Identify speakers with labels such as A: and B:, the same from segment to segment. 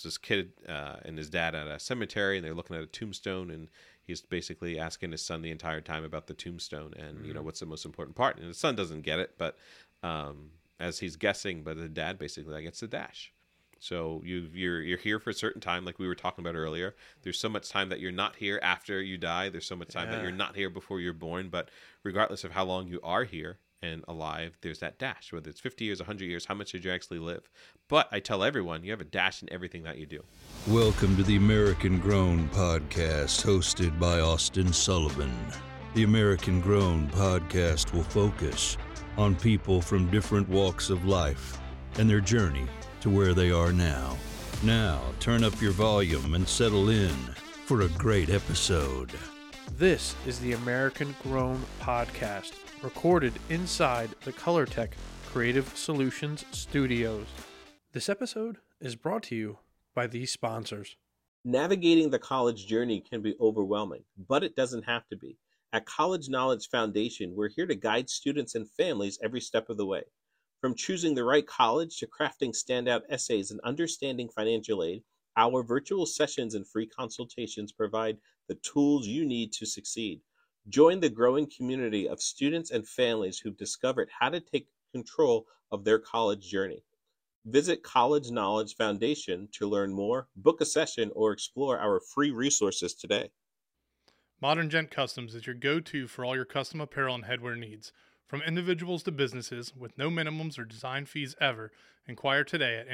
A: it's this kid and his dad at a cemetery, and they're looking at a tombstone, and he's basically asking his son the entire time about the tombstone and what's the most important part. And his son doesn't get it, but as he's guessing, but the dad basically like, it's the dash. So you're here for a certain time, like we were talking about earlier. There's so much time that you're not here after you die. There's so much time that you're not here before you're born. But regardless of how long you are here and alive, there's that dash. Whether it's 50 years, 100 years, how much did you actually live? But I tell everyone, you have a dash in everything that you do.
B: Welcome to the American Grown Podcast, hosted by Austin Sullivan. The American Grown Podcast will focus on people from different walks of life and their journey to where they are now. Now, turn up your volume and settle in for a great episode.
C: This is the American Grown Podcast, recorded inside the ColorTech Creative Solutions Studios. This episode is brought to you by these sponsors.
D: Navigating the college journey can be overwhelming, but it doesn't have to be. At College Knowledge Foundation, we're here to guide students and families every step of the way. From choosing the right college to crafting standout essays and understanding financial aid, our virtual sessions and free consultations provide the tools you need to succeed. Join the growing community of students and families who've discovered how to take control of their college journey. Visit College Knowledge Foundation to learn more, book a session, or explore our free resources today.
E: Modern Gent Customs is your go-to for all your custom apparel and headwear needs. From individuals to businesses, with no minimums or design fees ever, inquire today at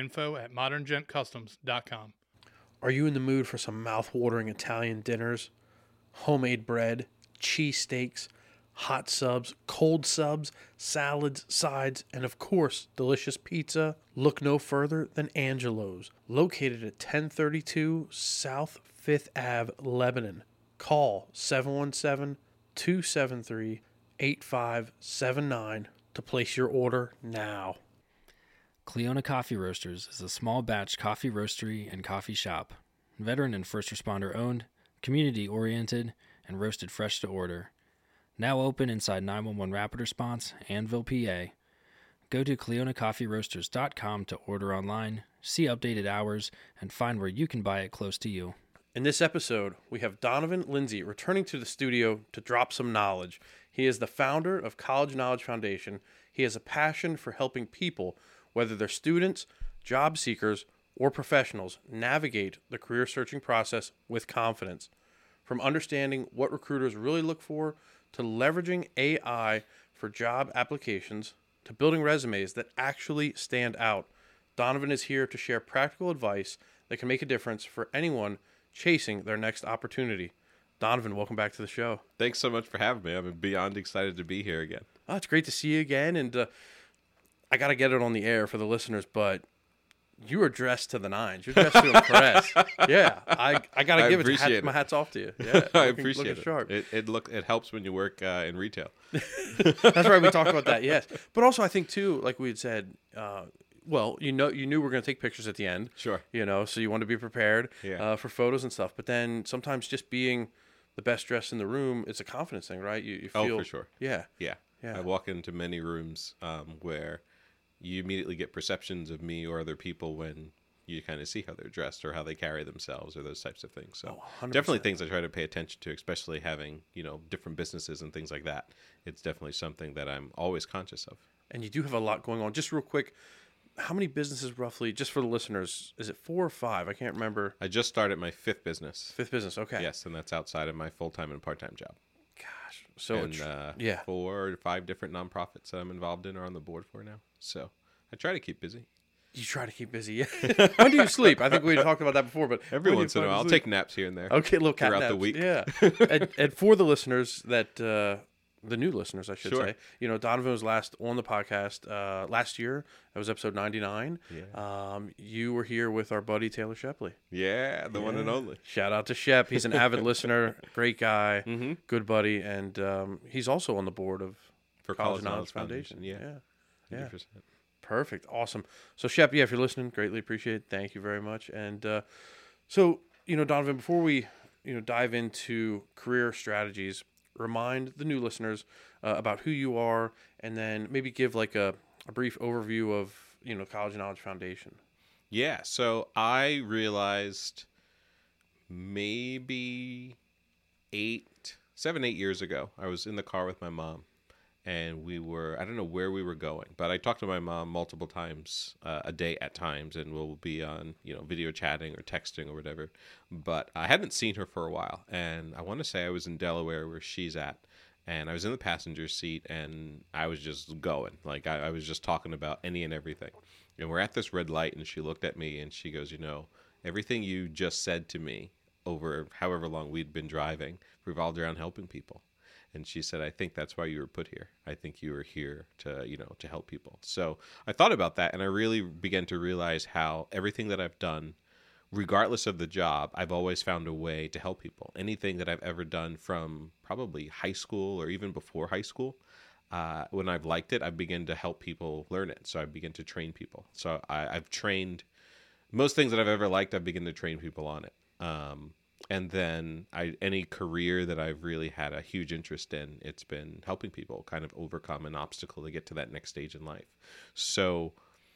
E: info@moderngentcustoms.com.
C: Are you in the mood for some mouth-watering Italian dinners? Homemade bread, cheesesteaks, hot subs, cold subs, salads, sides, and of course, delicious pizza? Look no further than Angelo's, located at 1032 South 5th Ave, Lebanon. Call 717-273-8579 to place your order now.
F: Cleona Coffee Roasters is a small batch coffee roastery and coffee shop. Veteran and first responder owned, community oriented, and roasted fresh to order. Now open inside 911 Rapid Response, Annville, PA. Go to CleonaCoffeeRoasters.com to order online, see updated hours, and find where you can buy it close to you.
C: In this episode, we have Donovan Lindsay returning to the studio to drop some knowledge. He is the founder of College Knowledge Foundation. He has a passion for helping people, whether they're students, job seekers, or professionals, navigate the career searching process with confidence. From understanding what recruiters really look for, to leveraging AI for job applications, to building resumes that actually stand out, Donovan is here to share practical advice that can make a difference for anyone chasing their next opportunity. Donovan, welcome back to the show.
A: Thanks so much for having me. I'm beyond excited to be here again.
C: Oh, it's great to see you again, and I got to get it on the air for the listeners, but you are dressed to the nines. You're dressed to impress. Yeah, I got to give it. My hat's off to you. Yeah,
A: I appreciate it.
C: Sharp.
A: It helps when you work in retail.
C: That's right. We talked about that. Yes, but also I think too, like we had said. Well, you knew we were going to take pictures at the end.
A: Sure.
C: So you want to be prepared for photos and stuff. But then sometimes just being the best dressed in the room, it's a confidence thing, right? You feel.
A: Oh, for sure.
C: Yeah.
A: I walk into many rooms where you immediately get perceptions of me or other people when you kind of see how they're dressed or how they carry themselves or those types of things. So definitely things I try to pay attention to, especially having, different businesses and things like that. It's definitely something that I'm always conscious of.
C: And you do have a lot going on. Just real quick, how many businesses roughly, just for the listeners, is it 4 or 5? I can't remember.
A: I just started my 5th business.
C: 5th business, okay.
A: Yes, and that's outside of my full-time and part-time job.
C: Gosh. So,
A: and 4 or 5 different nonprofits that I'm involved in or on the board for now. So I try to keep busy.
C: You try to keep busy, yeah. When do you sleep? I think we talked about that before, but
A: every once in a while, I'll take naps here and there.
C: Okay, little cat
A: throughout
C: naps.
A: the week.
C: Yeah. and for the listeners that... the new listeners, I should say. Donovan was last on the podcast last year. That was episode 99. Yeah. You were here with our buddy Taylor Shepley.
A: Yeah, the one and only.
C: Shout out to Shep. He's an avid listener, great guy, good buddy, and he's also on the board for College Knowledge Foundation.
A: Yeah. 100%.
C: Perfect. Awesome. So Shep, if you're listening, greatly appreciate it. Thank you very much. And so, Donovan, before we, dive into career strategies, remind the new listeners about who you are, and then maybe give like a brief overview of College Knowledge Foundation.
A: Yeah, so I realized maybe 7, 8 years ago, I was in the car with my mom, and I don't know where we were going, but I talked to my mom multiple times a day at times, and we'll be on, video chatting or texting or whatever. But I hadn't seen her for a while, and I want to say I was in Delaware where she's at, and I was in the passenger seat, and I was just going. Like, I was just talking about any and everything. And we're at this red light, and she looked at me, and she goes, everything you just said to me over however long we'd been driving revolved around helping people. And she said, I think that's why you were put here. I think you were here to, to help people. So I thought about that, and I really began to realize how everything that I've done, regardless of the job, I've always found a way to help people. Anything that I've ever done from probably high school or even before high school, when I've liked it, I begin to help people learn it. So I begin to train people. So I've trained most things that I've ever liked. I begin to train people on it. And then any career that I've really had a huge interest in, it's been helping people kind of overcome an obstacle to get to that next stage in life. So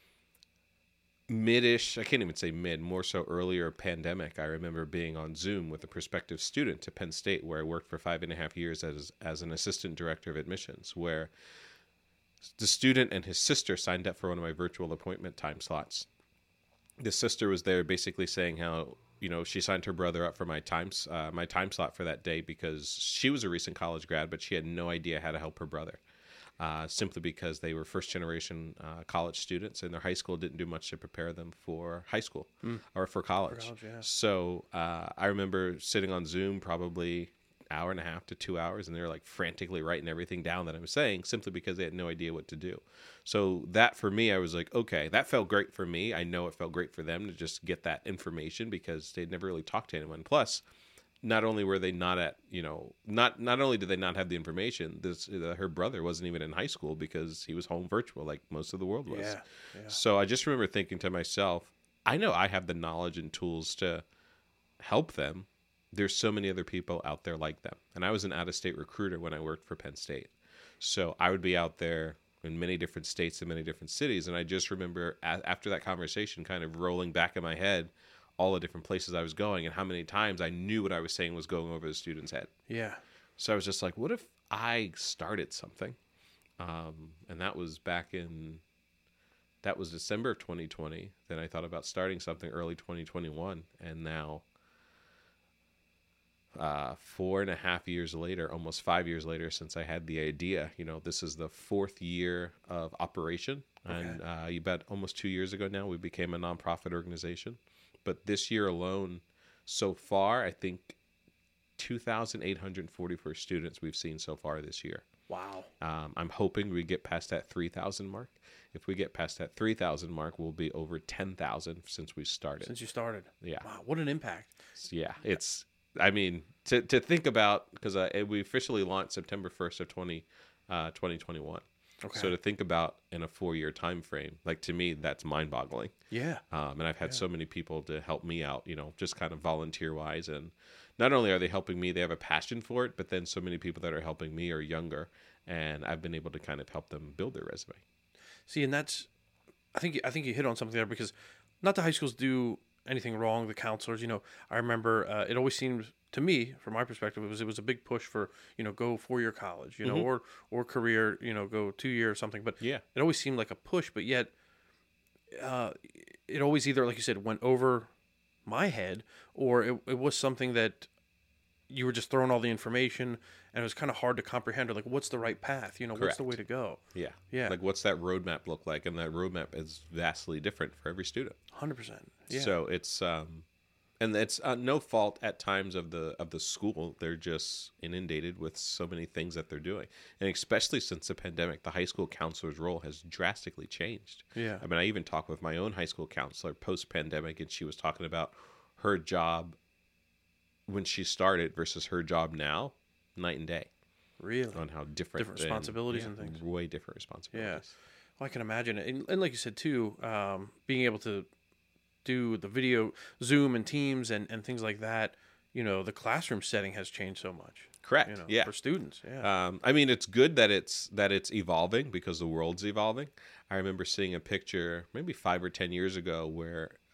A: mid-ish, I can't even say mid, more so earlier pandemic, I remember being on Zoom with a prospective student to Penn State, where I worked for 5.5 years as an assistant director of admissions, where the student and his sister signed up for one of my virtual appointment time slots. The sister was there basically saying how, she signed her brother up for my time slot for that day because she was a recent college grad, but she had no idea how to help her brother, simply because they were first-generation college students, and their high school didn't do much to prepare them for high school or for college.
C: Yeah.
A: So I remember sitting on Zoom probably hour and a half to 2 hours, and they were like frantically writing everything down that I was saying, simply because they had no idea what to do. So that, for me, I was like, okay, that felt great for me. I know it felt great for them to just get that information because they'd never really talked to anyone. Plus, not only were they not at, not only did they not have the information, her brother wasn't even in high school because he was home virtual like most of the world was.
C: Yeah.
A: So I just remember thinking to myself, I know I have the knowledge and tools to help them. There's so many other people out there like them. And I was an out-of-state recruiter when I worked for Penn State. So I would be out there in many different states and many different cities. And I just remember after that conversation kind of rolling back in my head all the different places I was going and how many times I knew what I was saying was going over the student's head.
C: Yeah.
A: So I was just like, what if I started something? And that was December of 2020. Then I thought about starting something early 2021. And now 4.5 years later, almost 5 years later since I had the idea, this is the 4th year of operation. Okay. And about almost 2 years ago now, we became a nonprofit organization. But this year alone, so far, I think 2,844 students we've seen so far this year.
C: Wow.
A: I'm hoping we get past that 3,000 mark. If we get past that 3,000 mark, we'll be over 10,000 since we started.
C: Since you started.
A: Yeah.
C: Wow, what an impact.
A: Yeah, to think about, because we officially launched September 1st of 2021. Okay. So to think about in a 4-year time frame, like, to me, that's mind-boggling.
C: Yeah.
A: And I've had so many people to help me out, just kind of volunteer-wise. And not only are they helping me, they have a passion for it, but then so many people that are helping me are younger, and I've been able to kind of help them build their resume. See,
C: and that's, I think you hit on something there, because not the high schools do anything wrong. The counselors, I remember it always seemed to me, from my perspective, it was a big push for, go 4-year college, or career, go 2-year or something. But
A: yeah,
C: it always seemed like a push, but yet it always either, like you said, went over my head, or it was something that you were just throwing all the information, and it was kind of hard to comprehend, or like, what's the right path?
A: Correct.
C: What's the way to go?
A: Yeah.
C: Yeah.
A: Like, what's that roadmap look like? And that roadmap is vastly different for every student.
C: 100%. Yeah.
A: So it's, and it's no fault at times of the school. They're just inundated with so many things that they're doing. And especially since the pandemic, the high school counselor's role has drastically changed.
C: Yeah.
A: I mean, I even talked with my own high school counselor post-pandemic, and she was talking about her job when she started versus her job now, night and day.
C: Really?
A: On how different
C: responsibilities and things.
A: Way different responsibilities.
C: Yeah. Well, I can imagine it. And like you said, too, being able to do the video, Zoom and Teams and things like that, the classroom setting has changed so much.
A: Correct. Yeah.
C: For students. Yeah.
A: I mean, it's good that it's evolving because the world's evolving. I remember seeing a picture maybe 5 or 10 years ago where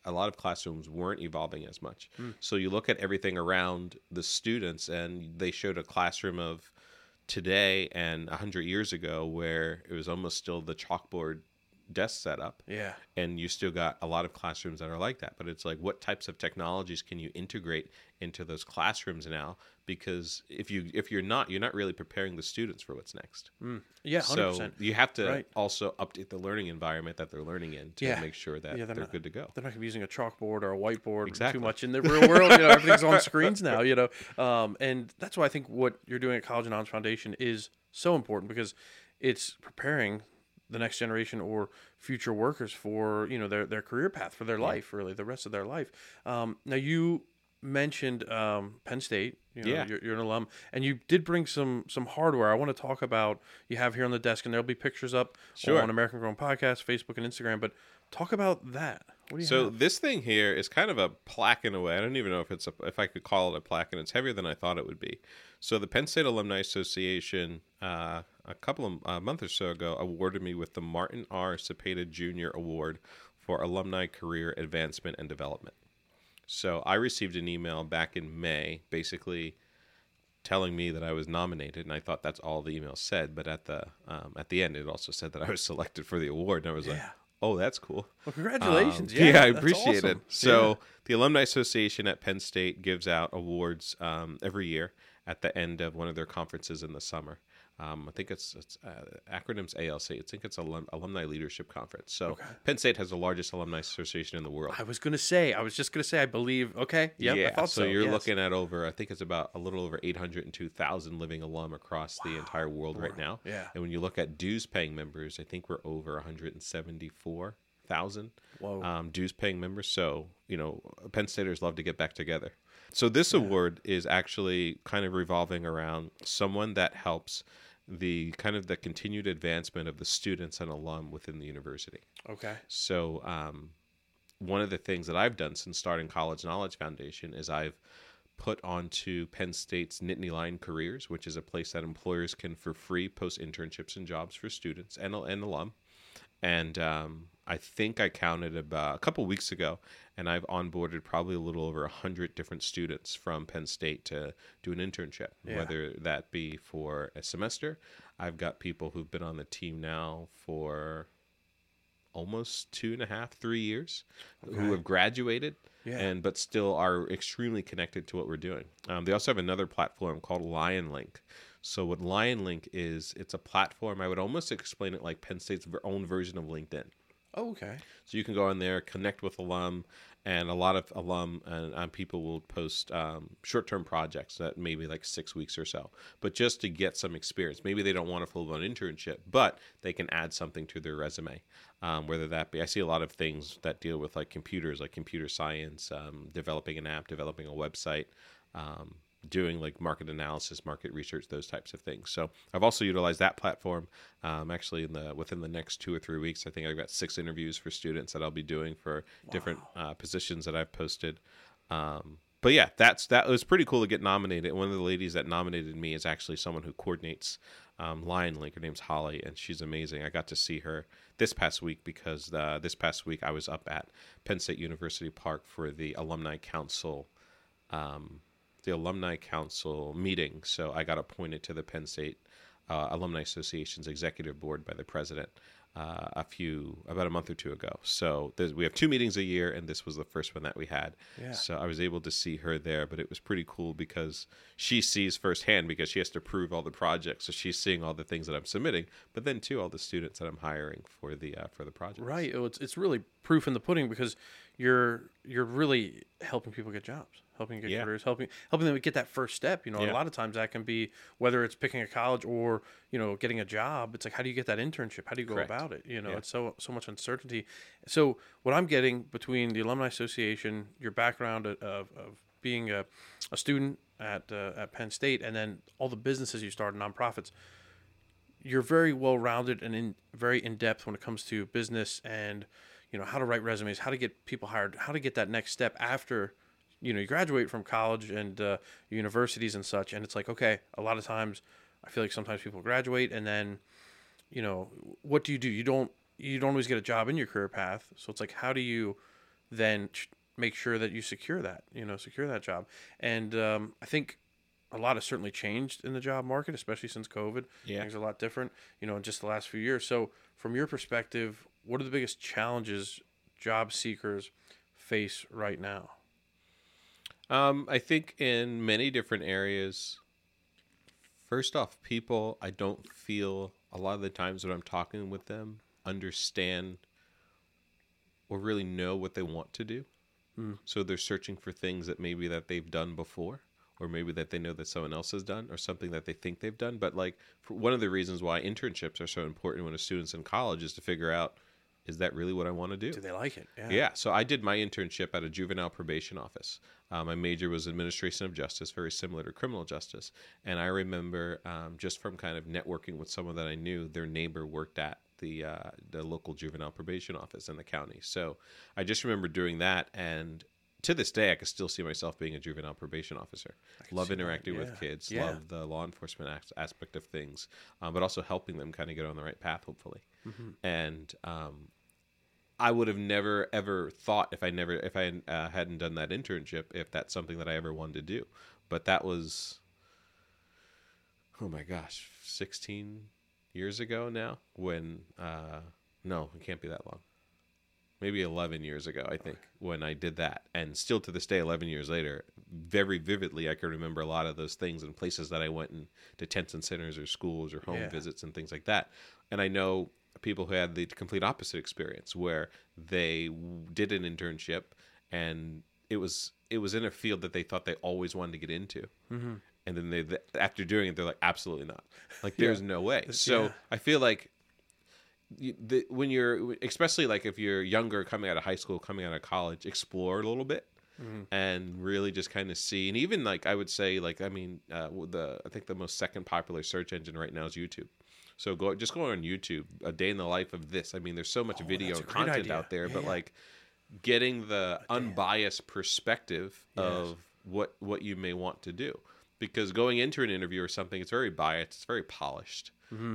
A: a lot of classrooms weren't evolving as much. So you look at everything around the students, and they showed a classroom of today and 100 years ago where it was almost still the chalkboard desk setup.
C: Yeah.
A: And you still got a lot of classrooms that are like that. But it's like, what types of technologies can you integrate into those classrooms now? Because if you're not really preparing the students for what's next.
C: Yeah, 100%.
A: So you have to
C: Right.
A: also update the learning environment that they're learning in to make sure that they're good to go.
C: They're not going to be using a chalkboard or a whiteboard
A: Exactly.
C: too much in the real world. Everything's on screens now, and that's why I think what you're doing at College Knowledge Foundation is so important, because it's preparing the next generation or future workers for, their career path, for their life, really, the rest of their life. Now, you mentioned Penn State. You're an alum, and you did bring some hardware I want to talk about. You have here on the desk, and there'll be pictures up on American Grown Podcast, Facebook, and Instagram. But talk about that. What do you have?
A: This thing here is kind of a plaque in a way. I don't even know if I could call it a plaque, and it's heavier than I thought it would be. So the Penn State Alumni Association, a month or so ago, awarded me with the Martin R. Cepeda Jr. Award for Alumni Career Advancement and Development. So I received an email back in May, basically telling me that I was nominated, and I thought that's all the email said. But at the end, it also said that I was selected for the award, and I was like, "Oh, that's cool."
C: Well, congratulations!
A: I
C: that's
A: appreciate
C: awesome.
A: it. So the Alumni Association at Penn State gives out awards every year at the end of one of their conferences in the summer. I think it's acronyms ALC. I think it's Alumni Leadership Conference. So Penn State has the largest alumni association in the world.
C: I was just going to say, I believe. Okay. Yep,
A: yeah.
C: I thought
A: so you're looking at I think it's about a little over 802,000 living alum across the entire world right now.
C: Yeah.
A: And when you look at dues paying members, I think we're over 174,000 dues paying members. So, Penn Staters love to get back together. So this award is actually kind of revolving around someone that helps the continued advancement of the students and alum within the university.
C: Okay.
A: So one of the things that I've done since starting College Knowledge Foundation is I've put onto Penn State's Nittany Lion Careers, which is a place that employers can for free post internships and jobs for students and alum. And I think I counted about a couple weeks ago, and I've onboarded probably a little over 100 different students from Penn State to do an internship, whether that be for a semester. I've got people who've been on the team now for almost 2.5, 3 years, who have graduated, but still are extremely connected to what we're doing. They also have another platform called LionLink. So what LionLink is, it's a platform, I would almost explain it like Penn State's own version of LinkedIn.
C: Oh, okay.
A: So you can go on there, connect with alum, and a lot of alum and people will post short-term projects that maybe like 6 weeks or so, but just to get some experience. Maybe they don't want a full-blown internship, but they can add something to their resume, whether that be, I see a lot of things that deal with like computers, like computer science, developing an app, developing a website, doing like market analysis, market research, those types of things. So I've also utilized that platform. Actually, within the next 2 or 3 weeks, I think I've got 6 interviews for students that I'll be doing for different positions that I've posted. But yeah, that was pretty cool to get nominated. One of the ladies that nominated me is actually someone who coordinates LionLink. Her name's Holly, and she's amazing. I got to see her this past week because this past week I was up at Penn State University Park for the Alumni Council meeting. So I got appointed to the Penn State Alumni Association's executive board by the president about a month or two ago. So we have 2 meetings a year, and this was the first one that we had. Yeah. So I was able to see her there, but it was pretty cool because she sees firsthand, because she has to approve all the projects. So she's seeing all the things that I'm submitting, but then too all the students that I'm hiring for the project.
C: Right. It's really proof in the pudding, because you're really helping people get jobs, helping get careers, helping them get that first step. A lot of times that can be whether it's picking a college or getting a job. It's like, how do you get that internship? How do you go about it? It's so much uncertainty. So what I'm getting between the Alumni Association, your background of being a student at Penn State, and then all the businesses you started, nonprofits, you're very well rounded and very in depth when it comes to business and how to write resumes, how to get people hired, how to get that next step after you graduate from college and universities and such. And it's like, okay, a lot of times I feel like sometimes people graduate and then what do? You don't always get a job in your career path. So it's like, how do you then make sure that you secure that job. And I think a lot has certainly changed in the job market, especially since COVID.
A: Yeah.
C: Things are a lot different, in just the last few years. So from your perspective, what are the biggest challenges job seekers face right now?
A: I think in many different areas, first off, people, I don't feel a lot of the times when I'm talking with them, understand or really know what they want to do. So they're searching for things that maybe that they've done before, or maybe that they know that someone else has done, or something that they think they've done. But like, for one of the reasons why internships are so important when a student's in college is to figure out, is that really what I want to do?
C: Do they like it?
A: Yeah. So I did my internship at a juvenile probation office. My major was administration of justice, very similar to criminal justice. And I remember just from kind of networking with someone that I knew, their neighbor worked at the local juvenile probation office in the county. So I just remember doing that, and to this day, I can still see myself being a juvenile probation officer. Love interacting with kids, love the law enforcement aspect of things, but also helping them kind of get on the right path, hopefully. And I would have never ever thought if I hadn't done that internship, if that's something that I ever wanted to do. But that was, oh my gosh, 16 years ago now. When no, it can't be that long. Maybe 11 years ago, I think, when I did that. And still to this day, 11 years later, very vividly, I can remember a lot of those things and places that I went, in detention centers or schools or home visits and things like that. And I know people who had the complete opposite experience, where they did an internship and it was in a field that they thought they always wanted to get into. And then after doing it, they're like, absolutely not. Like, there's no way. So I feel like when you're, especially like if you're younger, coming out of high school, coming out of college, explore a little bit and really just kind of see. And even like, I would say, like, I mean, I think the most second popular search engine right now is YouTube. So go on YouTube, a day in the life of this. I mean, there's so much video and content out there, but like getting the unbiased perspective of what you may want to do. Because going into an interview or something, it's very biased, it's very polished.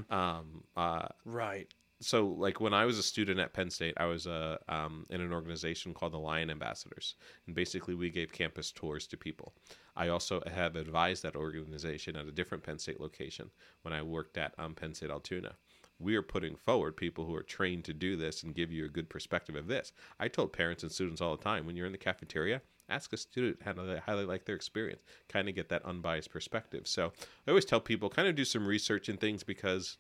C: Right.
A: So like when I was a student at Penn State, I was in an organization called the Lion Ambassadors. And basically we gave campus tours to people. I also have advised that organization at a different Penn State location when I worked at Penn State Altoona. We are putting forward people who are trained to do this and give you a good perspective of this. I told parents and students all the time, when you're in the cafeteria, ask a student how they like their experience, kind of get that unbiased perspective. So I always tell people, kind of do some research and things, because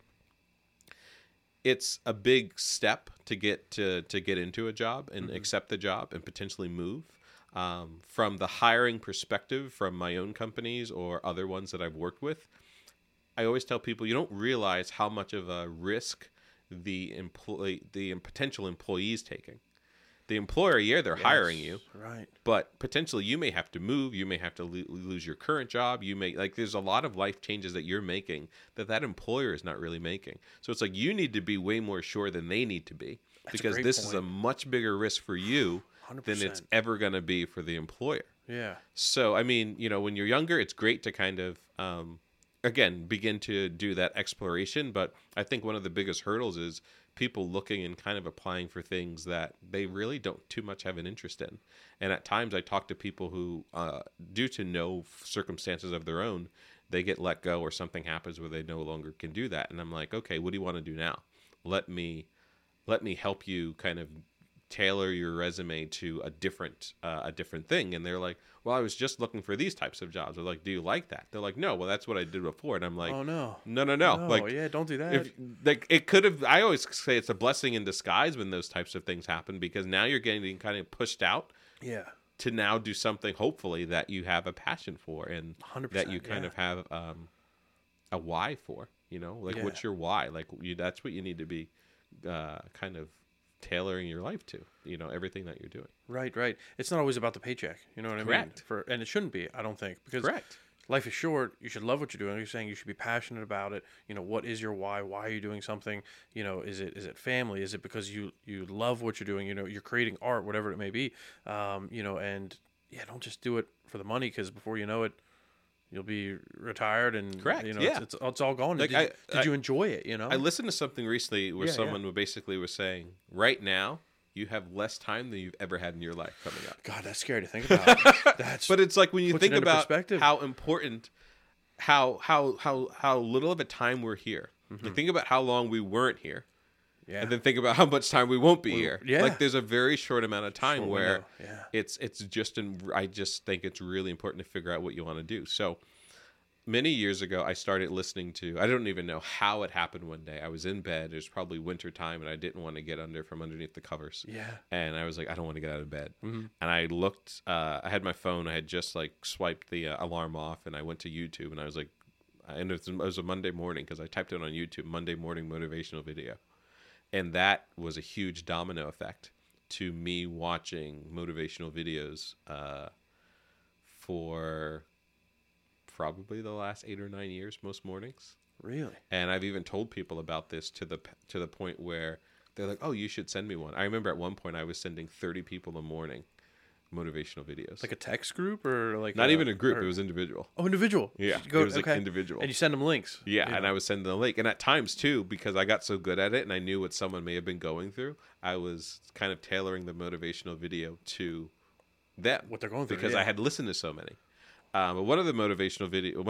A: it's a big step to get into a job and accept the job and potentially move. From the hiring perspective, from my own companies or other ones that I've worked with, I always tell people, you don't realize how much of a risk the potential employee is taking. The employer, they're hiring you,
C: right?
A: But potentially you may have to move. You may have to lose your current job. You may, like, there's a lot of life changes that you're making that employer is not really making. So it's like you need to be way more sure than they need to be, because this is a much bigger risk for you
C: 100%.
A: than it's ever going to be for the employer.
C: Yeah.
A: So, I mean, when you're younger, it's great to kind of, again, begin to do that exploration. But I think one of the biggest hurdles is people looking and kind of applying for things that they really don't too much have an interest in. And at times I talk to people who, due to no circumstances of their own, they get let go or something happens where they no longer can do that. And I'm like, okay, what do you want to do now? Let me help you kind of tailor your resume to a different thing. And they're like, well, I was just looking for these types of jobs. They're like, do you like that? They're like, no, well, that's what I did before. And I'm like,
C: oh no.
A: Like,
C: yeah, don't do that.
A: It could have, I always say it's a blessing in disguise when those types of things happen, because now you're getting kind of pushed out to now do something, hopefully, that you have a passion for, and
C: 100%,
A: that you kind of have a why for, what's your why? Like, that's what you need to be kind of tailoring your life to, everything that you're doing.
C: Right. It's not always about the paycheck. You know what I mean? And it shouldn't be, I don't think, because life is short. You should love what you're doing. You're saying you should be passionate about it. What is your why? Why are you doing something? Is it family? Is it because you love what you're doing? You're creating art, whatever it may be. And don't just do it for the money, because before you know it, you'll be retired and it's all gone. Like, did you enjoy it?
A: I listened to something recently where someone basically was saying, right now you have less time than you've ever had in your life coming up.
C: God, that's scary to think about. That's
A: But it's like when you
C: puts it
A: think
C: into
A: about
C: perspective.
A: how important, how little of a time we're here. You think about how long we weren't here,
C: yeah.
A: and then think about how much time we won't be here.
C: yeah.
A: Like there's a very short amount of time
C: Short
A: where
C: window, yeah.
A: it's just I just think it's really important to figure out what you want to do. So many years ago, I started listening to, I don't even know how it happened one day. I was in bed. It was probably winter time, and I didn't want to get from underneath the covers.
C: Yeah.
A: And I was like, I don't want to get out of bed. And I looked, I had my phone. I had just like swiped the alarm off, and I went to YouTube, and I was like, and it was a Monday morning because I typed it on YouTube, Monday morning motivational video. And that was a huge domino effect to me watching motivational videos for probably the last 8 or 9 years, most mornings.
C: Really?
A: And I've even told people about this to the point where they're like, "Oh, you should send me one." I remember at one point I was sending 30 people a morning motivational videos.
C: Like a text group or like
A: Not even a group, it was individual.
C: Oh, individual.
A: Yeah,
C: You go-
A: it was like individual.
C: And you send them links.
A: Yeah,
C: you
A: and
C: know.
A: I was sending the link. And at times, too, because I got so good at it and I knew what someone may have been going through, I was kind of tailoring the motivational video to them.
C: What they're going through,
A: Because
C: yeah.
A: I had listened to so many. But one of the motivational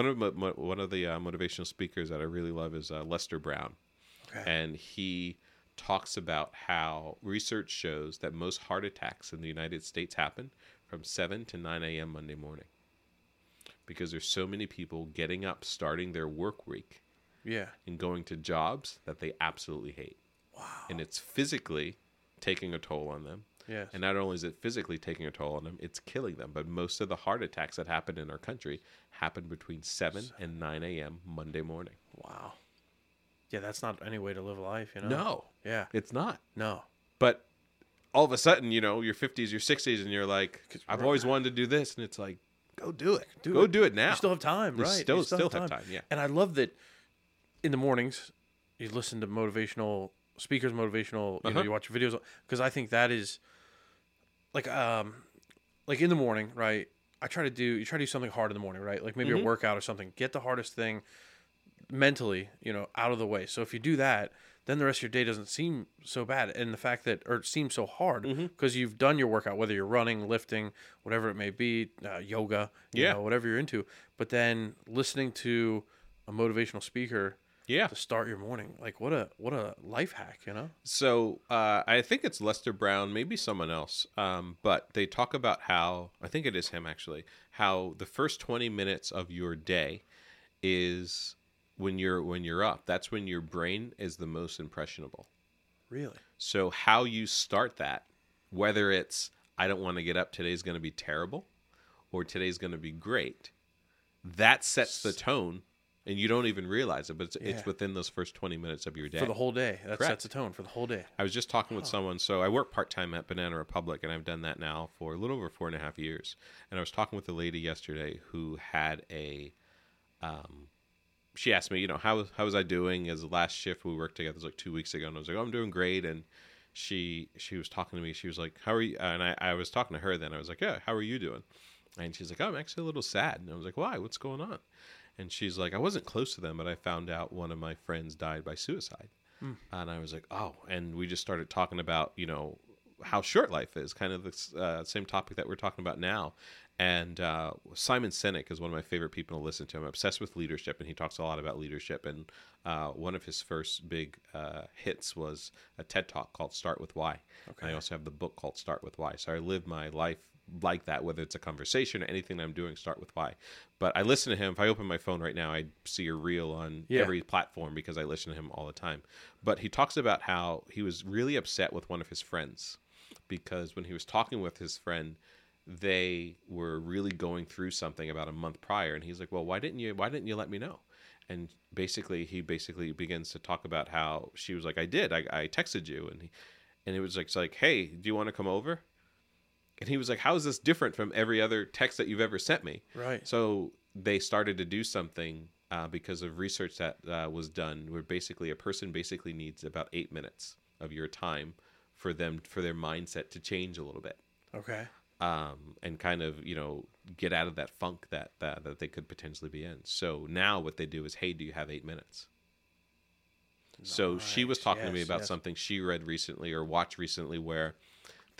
A: motivational speakers that I really love is Lester Brown.
C: Okay.
A: And he talks about how research shows that most heart attacks in the United States happen from 7 to 9 a.m. Monday morning. Because there's so many people getting up, starting their work week,
C: Yeah.
A: and going to jobs that they absolutely hate.
C: Wow.
A: And it's physically taking a toll on them.
C: Yes.
A: And not only is it physically taking a toll on them, it's killing them. But most of the heart attacks that happen in our country happen between 7 and 9 a.m. Monday morning.
C: Wow. Yeah, that's not any way to live life, you know?
A: No,
C: Yeah.
A: it's not.
C: No.
A: But all of a sudden, your 50s, your 60s, and you're like, I've always wanted to do this. And it's like, go do it. Go do it now.
C: You still have time,
A: You
C: right?
A: still
C: You
A: have time, yeah.
C: And I love that in the mornings you listen to motivational speakers, motivational, you watch videos, because I think that is like in the morning, right? You try to do something hard in the morning, right? Like maybe a workout or something. Get the hardest thing mentally, out of the way. So if you do that, then the rest of your day doesn't seem so bad. And the fact that, or it seems so hard because you've done your workout, whether you're running, lifting, whatever it may be, yoga, you know, whatever you're into. But then listening to a motivational speaker to start your morning, like what a life hack,
A: So I think it's Lester Brown, maybe someone else, but they talk about how, I think it is him actually, how the first 20 minutes of your day is when you're up. That's when your brain is the most impressionable.
C: Really?
A: So how you start that, whether it's I don't want to get up, today's going to be terrible, or today's going to be great, that sets the tone. And you don't even realize it, but it's within those first 20 minutes of your day.
C: For the whole day. That
A: Correct.
C: sets a tone for the whole day.
A: I was just talking with someone. So I work part-time at Banana Republic, and I've done that now for a little over 4.5 years. And I was talking with a lady yesterday who had she asked me, how was I doing? As the last shift we worked together was like 2 weeks ago. And I was like, I'm doing great. And she was talking to me. She was like, how are you? And I was talking to her then. I was like, yeah, how are you doing? And she's like, oh, I'm actually a little sad. And I was like, why? What's going on? And she's like, I wasn't close to them, but I found out one of my friends died by suicide. And I was like, oh. And we just started talking about, how short life is, kind of the same topic that we're talking about now. And Simon Sinek is one of my favorite people to listen to. I'm obsessed with leadership, and he talks a lot about leadership. And one of his first big hits was a TED Talk called Start With Why. Okay. And I also have the book called Start With Why. So I live my life like that, whether it's a conversation or anything I'm doing, start with why. But I listen to him. If I open my phone right now, I see a reel on every platform because I listen to him all the time. But he talks about how he was really upset with one of his friends because when he was talking with his friend, they were really going through something about a month prior. And he's like, well, why didn't you let me know? And he begins to talk about how she was like, I did. I texted you. And it was like, it's like, hey, do you want to come over? And he was like, how is this different from every other text that you've ever sent me?
C: Right.
A: So they started to do something because of research that was done where basically a person basically needs about 8 minutes of your time for their mindset to change a little bit.
C: Okay.
A: And kind of, get out of that funk that they could potentially be in. So now what they do is, hey, do you have 8 minutes? Nice. So she was talking to me about something she read recently or watched recently where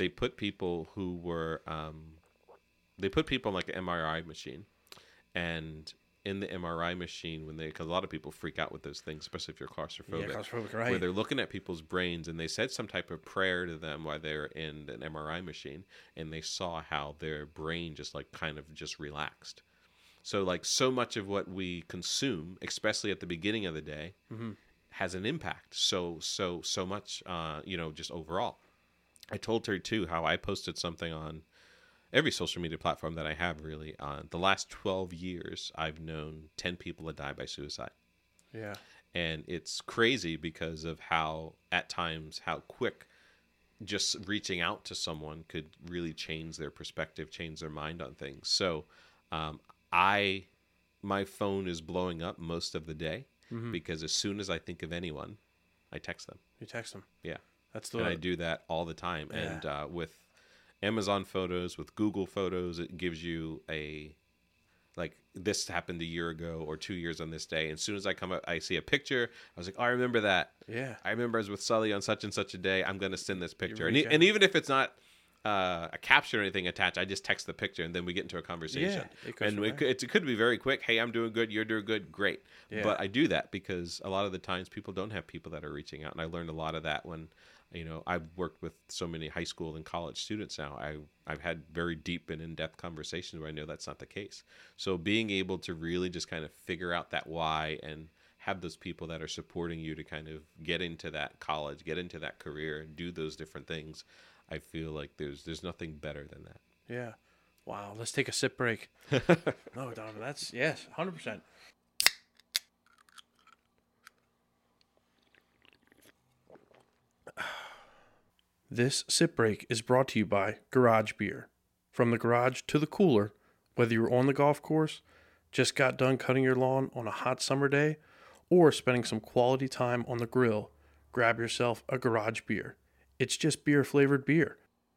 A: they put people who were they put people on like an MRI machine, and in the MRI machine, because a lot of people freak out with those things, especially if you're claustrophobic,
C: right.
A: where they're looking at people's brains, and they said some type of prayer to them while they're in an MRI machine, and they saw how their brain just like kind of just relaxed. So like so much of what we consume, especially at the beginning of the day, has an impact. So much, just overall. I told her too how I posted something on every social media platform that I have, really. The last 12 years, I've known 10 people that die by suicide.
C: Yeah.
A: And it's crazy because of how, at times, how quick just reaching out to someone could really change their perspective, change their mind on things. So my phone is blowing up most of the day because as soon as I think of anyone, I text them.
C: You text them.
A: Yeah.
C: And
A: I do that all the time.
C: Yeah.
A: And with Amazon Photos, with Google Photos, it gives you like this happened a year ago or 2 years on this day. And as soon as I come up, I see a picture. I was like, oh, I remember that.
C: Yeah.
A: I remember I was with Sully on such and such a day. I'm going to send this picture. And
C: reach out.
A: even if it's not a caption or anything attached, I just text the picture and then we get into a conversation.
C: Yeah, it goes
A: and
C: from
A: it could be very quick. Hey, I'm doing good. You're doing good. Great.
C: Yeah.
A: But I do that because a lot of the times people don't have people that are reaching out. And I learned a lot of that when, I've worked with so many high school and college students now. I've had very deep and in-depth conversations where I know that's not the case. So being able to really just kind of figure out that why and have those people that are supporting you to kind of get into that college, get into that career, and do those different things, I feel like there's nothing better than that.
C: Yeah. Wow. Let's take a sip break. No, Donovan, that's, yes, 100%. This sip break is brought to you by Garage Beer. From the garage to the cooler, whether you're on the golf course, just got done cutting your lawn on a hot summer day, or spending some quality time on the grill, grab yourself a Garage Beer. It's just beer-flavored beer.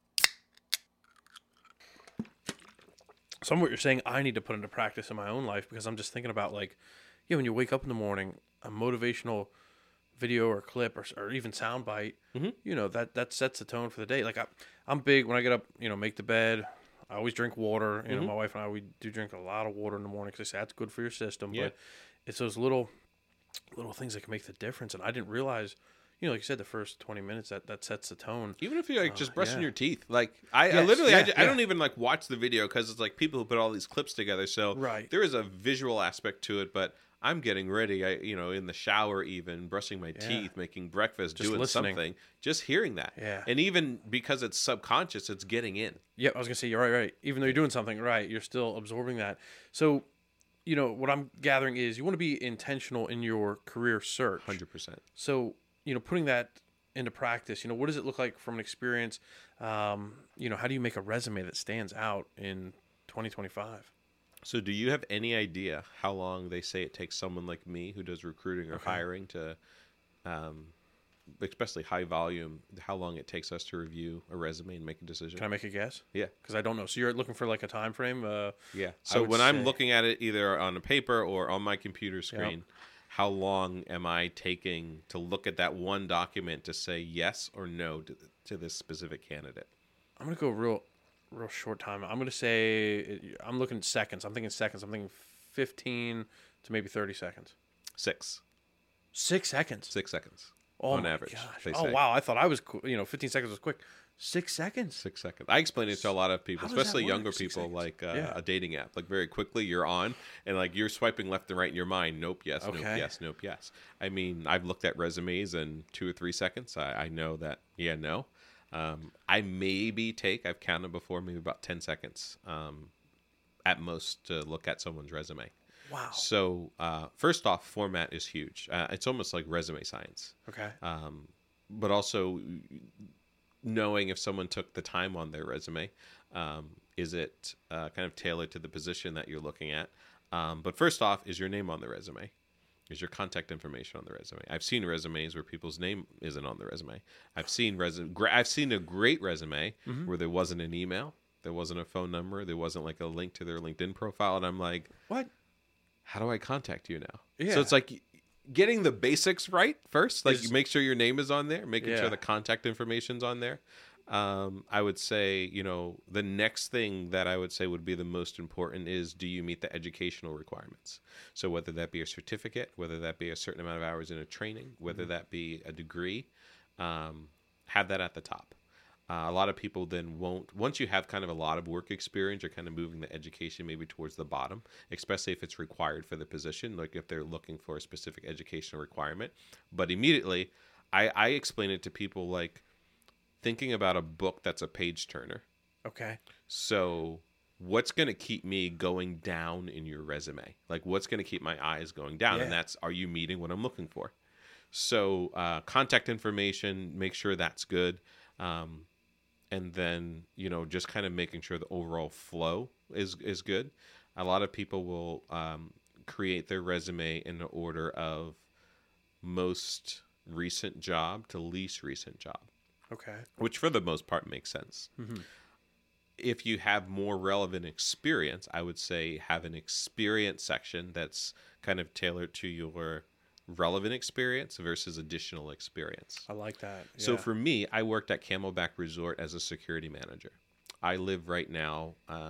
C: Some of what you're saying I need to put into practice in my own life, because I'm just thinking about, like, when you wake up in the morning, a motivational video or clip or even soundbite, that sets the tone for the day. Like I'm big when I get up, make the bed. I always drink water. My wife and I, we do drink a lot of water in the morning because they say that's good for your system.
A: Yeah.
C: But it's those little things that can make the difference. And I didn't realize, like you said, the first 20 minutes that sets the tone.
A: Even if you're just brushing your teeth, like I don't even like watch the video because it's like people who put all these clips together. So
C: right.
A: There is a visual aspect to it, but I'm getting ready, in the shower, even brushing my teeth, making breakfast,
C: just
A: doing
C: listening.
A: Something, just hearing that.
C: Yeah.
A: And even because it's subconscious, it's getting in.
C: Yeah, I was gonna say you're right. Even though you're doing something right, you're still absorbing that. So, what I'm gathering is you want to be intentional in your career search.
A: 100%.
C: So, putting that into practice, what does it look like from an experience? How do you make a resume that stands out in 2025?
A: So do you have any idea how long they say it takes someone like me who does recruiting or hiring to, especially high volume, how long it takes us to review a resume and make a decision?
C: Can I make a guess?
A: Yeah.
C: Because I don't know. So you're looking for like a time frame?
A: Yeah. So when I'm looking at it either on a paper or on my computer screen, how long am I taking to look at that one document to say yes or no to this specific candidate?
C: I'm going to go real short time. I'm going to say, I'm looking at seconds. I'm thinking seconds. I'm thinking 15 to maybe 30 seconds.
A: 6
C: seconds.
A: 6 seconds.
C: Oh,
A: on
C: my
A: average.
C: Gosh. Oh, wow. I thought I was, 15 seconds was quick. 6 seconds.
A: 6 seconds. I explain it to a lot of people,
C: How does that
A: especially
C: work?
A: younger
C: 6
A: people,
C: seconds.
A: like a dating app. Like very quickly you're on and like you're swiping left and right in your mind. Nope, yes, nope, yes, nope, yes. I mean, I've looked at resumes in 2 or 3 seconds. I know that, no. I've counted before, maybe about 10 seconds at most to look at someone's resume.
C: Wow.
A: So first off, format is huge. It's almost like resume science.
C: Okay.
A: But also knowing if someone took the time on their resume, is it kind of tailored to the position that you're looking at? But first off, is your name on the resume? Is your contact information on the resume? I've seen resumes where people's name isn't on the resume. I've seen a great resume where there wasn't an email, there wasn't a phone number, there wasn't like a link to their LinkedIn profile, and I'm like,
C: what?
A: How do I contact you now?
C: Yeah.
A: So it's like getting the basics right first. Like you make sure your name is on there, making sure the contact information's on there. I would say, the next thing that I would say would be the most important is, do you meet the educational requirements? So whether that be a certificate, whether that be a certain amount of hours in a training, whether that be a degree, have that at the top. A lot of people then won't, once you have kind of a lot of work experience, you're kind of moving the education maybe towards the bottom, especially if it's required for the position, like if they're looking for a specific educational requirement. But immediately, I explain it to people like thinking about a book that's a page turner.
C: Okay.
A: So what's going to keep me going down in your resume? Like what's going to keep my eyes going down? And that's, are you meeting what I'm looking for? So contact information, make sure that's good. And then, just kind of making sure the overall flow is good. A lot of people will create their resume in the order of most recent job to least recent job.
C: Okay.
A: Which for the most part makes sense. Mm-hmm. If you have more relevant experience, I would say have an experience section that's kind of tailored to your relevant experience versus additional experience.
C: I like that. Yeah.
A: So for me, I worked at Camelback Resort as a security manager. I live right now,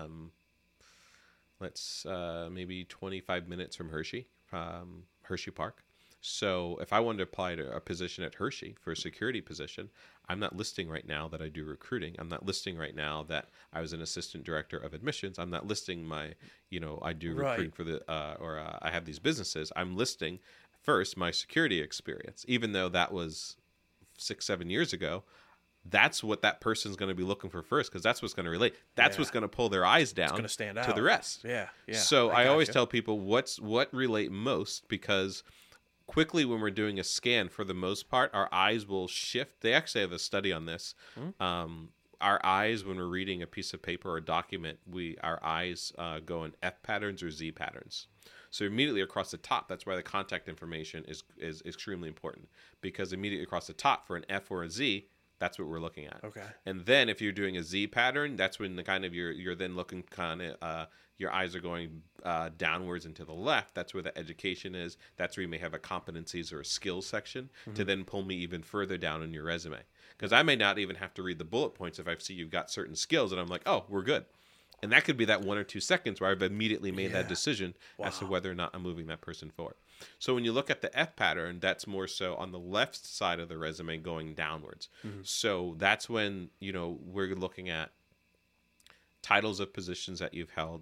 A: maybe 25 minutes from Hershey Park. So if I wanted to apply to a position at Hershey for a security position, I'm not listing right now that I do recruiting. I'm not listing right now that I was an assistant director of admissions. I'm not listing my, I do recruiting for I have these businesses. I'm listing first my security experience, even though that was 6-7 years ago. That's what that person's going to be looking for first, because that's what's going to relate. That's what's going to pull their eyes down
C: to stand out
A: to the rest.
C: Yeah.
A: So I always tell people what relate most, because quickly when we're doing a scan, for the most part, our eyes will shift. They actually have a study on this. Our eyes, when we're reading a piece of paper or a document, our eyes go in F patterns or Z patterns. So immediately across the top, that's why the contact information is extremely important, because immediately across the top for an F or a Z, that's what we're looking at.
C: Okay.
A: And then if you're doing a Z pattern, that's when the kind of you're then looking your eyes are going downwards and to the left. That's where the education is. That's where you may have a competencies or a skills section to then pull me even further down in your resume. Because I may not even have to read the bullet points if I see you've got certain skills, and I'm like, oh, we're good. And that could be that 1 or 2 seconds where I've immediately made that decision as to whether or not I'm moving that person forward. So when you look at the F pattern, that's more so on the left side of the resume going downwards. So that's when, we're looking at titles of positions that you've held,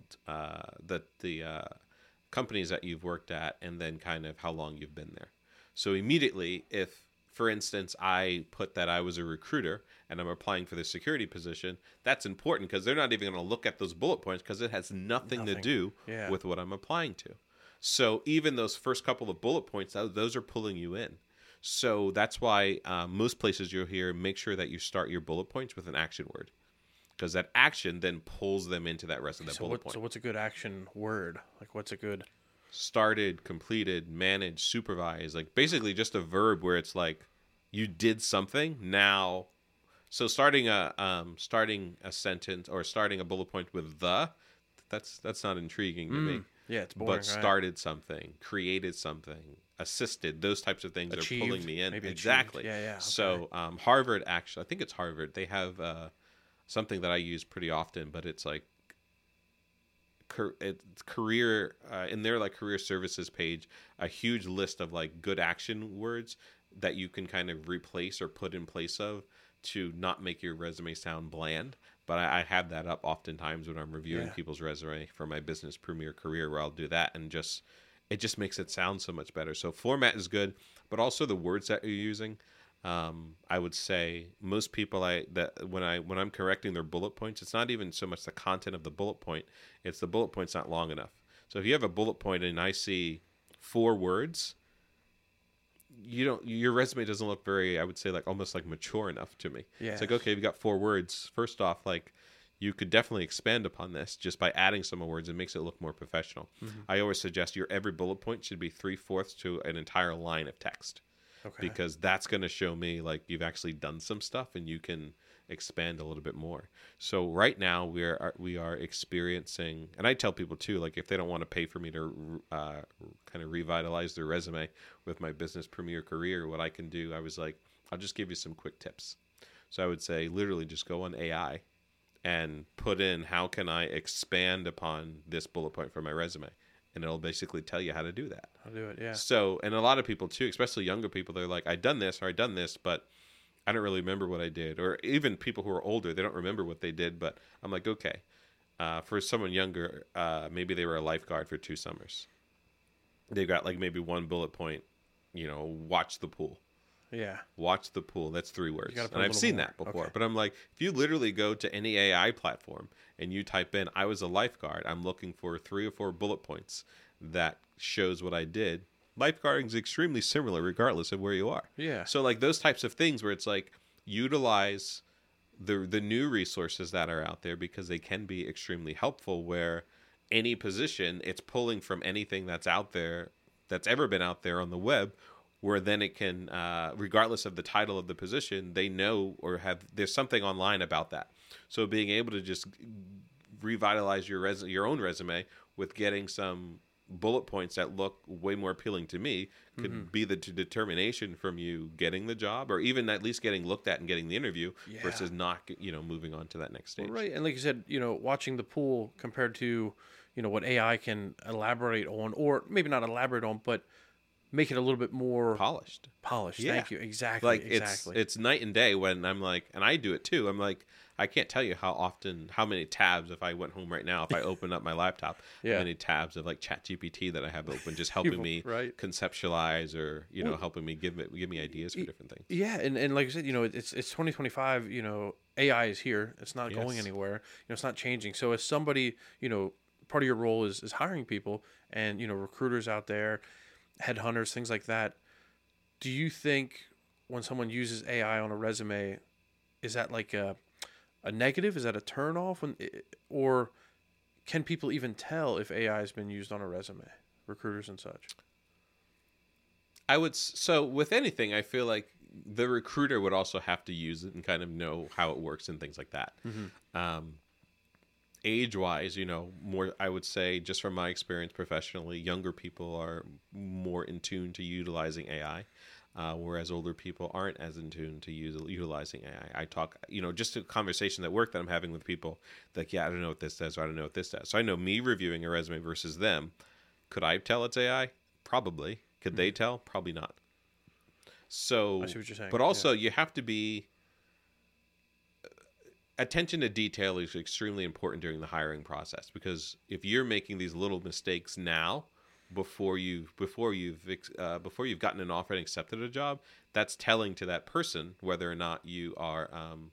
A: the companies that you've worked at, and then kind of how long you've been there. So immediately, if, for instance, I put that I was a recruiter and I'm applying for the security position, that's important, because they're not even going to look at those bullet points, because it has nothing to do with what I'm applying to. So even those first couple of bullet points, those are pulling you in. So that's why most places you'll hear, make sure that you start your bullet points with an action word, because that action then pulls them into that rest of that bullet point.
C: So what's a good action word? Like what's a good...
A: Started, completed, managed, supervised, like basically just a verb where it's like you did something now. So starting a sentence or starting a bullet point with that's not intriguing to me.
C: Yeah, it's boring.
A: But started something, created something, assisted, those types of things
C: Achieved,
A: are pulling me in.
C: maybe
A: Exactly.
C: achieved. Yeah. Okay.
A: So Harvard, actually, I think it's Harvard. They have something that I use pretty often, but it's like career in their like career services page, a huge list of like good action words that you can kind of replace or put in place of to not make your resume sound bland. But I have that up oftentimes when I'm reviewing people's resume for my Business Premier Career, where I'll do that, and it just makes it sound so much better. So format is good, but also the words that you're using. I would say most people when I'm correcting their bullet points, it's not even so much the content of the bullet point, it's the bullet point's not long enough. So if you have a bullet point and I see 4 words, your resume doesn't look very, I would say, like almost like mature enough to me.
C: Yeah.
A: It's like, okay, you've got 4 words. First off, like you could definitely expand upon this just by adding some more words. It makes it look more professional. I always suggest your every bullet point should be 3/4 to an entire line of text.
C: Okay.
A: Because that's going to show me like you've actually done some stuff and you can expand a little bit more. So right now we are experiencing, and I tell people too, like if they don't want to pay for me to kind of revitalize their resume with my Business Premier Career, what I can do, I was like, I'll just give you some quick tips. So I would say literally just go on AI and put in how can I expand upon this bullet point for my resume, and it'll basically tell you how to do that.
C: I'll do it. Yeah.
A: So, and a lot of people too, especially younger people, they're like, I've done this or I've done this, but I don't really remember what I did. Or even people who are older, they don't remember what they did. But I'm like, okay, for someone younger, maybe they were a lifeguard for 2 summers. They got like maybe one bullet point, watch the pool.
C: Yeah.
A: Watch the pool. That's 3 words.
C: gotta put
A: And
C: a
A: I've
C: little
A: seen
C: more.
A: that before.
C: Okay.
A: But I'm like, if you literally go to any AI platform and you type in, I was a lifeguard, I'm looking for 3 or 4 bullet points that shows what I did. Lifeguarding is extremely similar regardless of where you are.
C: Yeah.
A: So like those types of things where it's like utilize the new resources that are out there, because they can be extremely helpful, where any position, it's pulling from anything that's out there, that's ever been out there on the web, where then it can, regardless of the title of the position, they know or there's something online about that. So being able to just revitalize your own resume with getting some bullet points that look way more appealing to me could be the determination from you getting the job, or even at least getting looked at and getting the interview versus not, moving on to that next stage.
C: Well, right. And like you said, watching the pool compared to, what AI can elaborate on, or maybe not elaborate on, but make it a little bit more
A: Polished.
C: Yeah. Thank you. Exactly.
A: Like
C: exactly.
A: it's night and day when I'm like, and I do it too. I'm like, I can't tell you how many tabs, if I went home right now, if I opened up my laptop,
C: Yeah.
A: how many tabs of like ChatGPT that I have open, just helping me
C: Right.
A: conceptualize, or helping me give me ideas for different things.
C: Yeah, and like I said, it's 2025. AI is here. It's not going
A: Yes.
C: anywhere. It's not changing. So as somebody, part of your role is hiring people, and recruiters out there, headhunters, things like that. Do you think when someone uses AI on a resume, is that like a negative? Is that a turn off? Or can people even tell if AI has been used on a resume, recruiters and such?
A: So with anything, I feel like the recruiter would also have to use it and kind of know how it works and things like that. Age-wise, more, I would say, just from my experience professionally, younger people are more in tune to utilizing AI, whereas older people aren't as in tune to utilizing AI. I talk, just a conversation at work that I'm having with people, like, yeah, I don't know what this does, or I don't know what this does. So I know me reviewing a resume versus them. Could I tell it's AI? Probably. Could they tell? Probably not. So,
C: I see what you're saying.
A: But also, you have to be... Attention to detail is extremely important during the hiring process, because if you're making these little mistakes now, before you've gotten an offer and accepted a job, that's telling to that person whether or not you are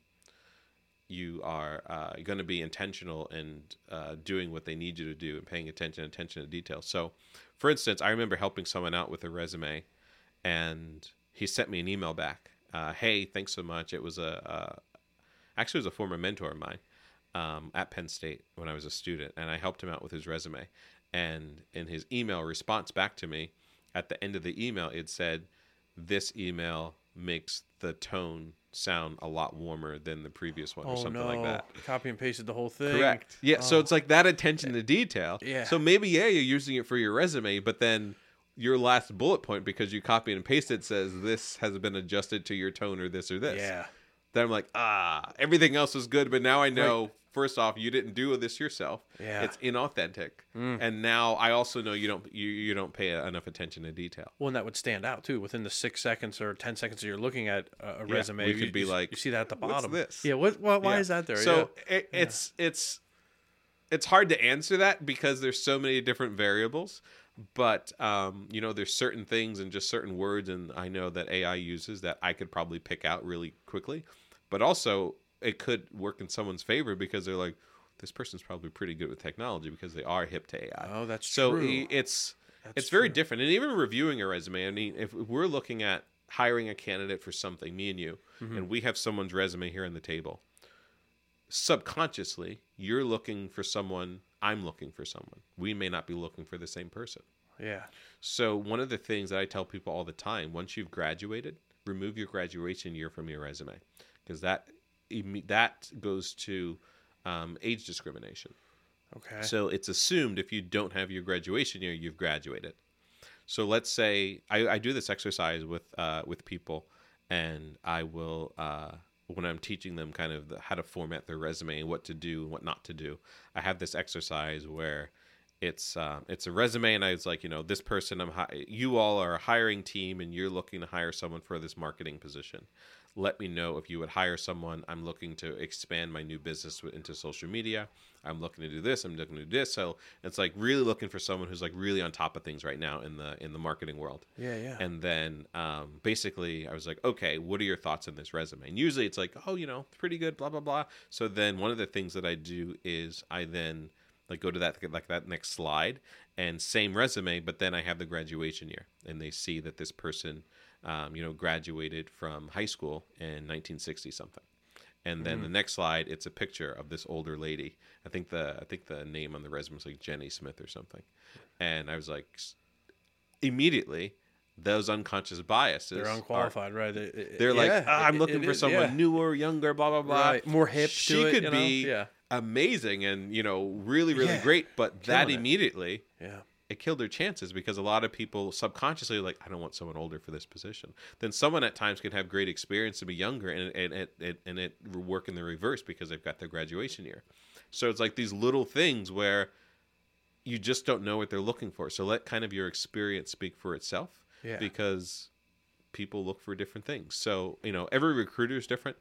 A: going to be intentional and doing what they need you to do, and paying attention to detail. So, for instance, I remember helping someone out with a resume, and he sent me an email back. Hey, thanks so much. It was actually, it was a former mentor of mine at Penn State when I was a student, and I helped him out with his resume. And in his email response back to me, at the end of the email, it said, "This email makes the tone sound a lot warmer than the previous one," or something like that.
C: Copy and pasted the whole thing.
A: Correct. Yeah, so it's like that attention to detail.
C: Yeah.
A: So maybe, you're using it for your resume, but then your last bullet point, because you copy and paste it, says this has been adjusted to your tone, or this or this.
C: Yeah.
A: Then I'm like, everything else is good, but now I know, first off, you didn't do this yourself.
C: Yeah.
A: It's inauthentic. And now I also know you don't pay enough attention to detail.
C: Well, and that would stand out too within the 6 seconds or 10 seconds that you're looking at a resume.
A: we could be like,
C: you see that at the bottom.
A: What's this?
C: Yeah. Why is that there?
A: So it's hard to answer that, because there's so many different variables. But there's certain things and just certain words, and I know that AI uses that I could probably pick out really quickly. But also, it could work in someone's favor, because they're like, this person's probably pretty good with technology because they are hip to AI.
C: Oh, that's
A: so
C: true.
A: It's very different. And even reviewing a resume, I mean, if we're looking at hiring a candidate for something, me and you, and we have someone's resume here on the table, subconsciously, you're looking for someone, I'm looking for someone. We may not be looking for the same person.
C: Yeah.
A: So one of the things that I tell people all the time, once you've graduated, remove your graduation year from your resume, because that goes to age discrimination.
C: Okay.
A: So it's assumed if you don't have your graduation year, you've graduated. So let's say I do this exercise with people, and I will when I'm teaching them kind of how to format their resume and what to do and what not to do, I have this exercise where it's a resume, and I was like, this person, you all are a hiring team, and you're looking to hire someone for this marketing position. Let me know if you would hire someone. I'm looking to expand my new business into social media. I'm looking to do this. I'm looking to do this. So it's like really looking for someone who's like really on top of things right now in the marketing world.
C: Yeah.
A: And then basically I was like, okay, what are your thoughts on this resume? And usually it's like, oh, it's pretty good, blah, blah, blah. So then one of the things that I do is I then like go to that next slide and same resume, but then I have the graduation year, and they see that this person, graduated from high school in 1960 something. And then the next slide, it's a picture of this older lady. I think the name on the resume is like Jenny Smith or something. And I was like, immediately, those unconscious biases.
C: They're unqualified, right?
A: They're like, I'm looking for someone newer, younger, blah, blah, blah.
C: Right. More hip
A: she
C: to it.
A: She could be amazing and, really, really great. But that immediately, it killed their chances, because a lot of people subconsciously are like, I don't want someone older for this position. Then someone at times can have great experience and be younger, and it work in the reverse because they've got their graduation year. So it's like these little things where you just don't know what they're looking for. So let kind of your experience speak for itself, because people look for different things. So, every recruiter is different.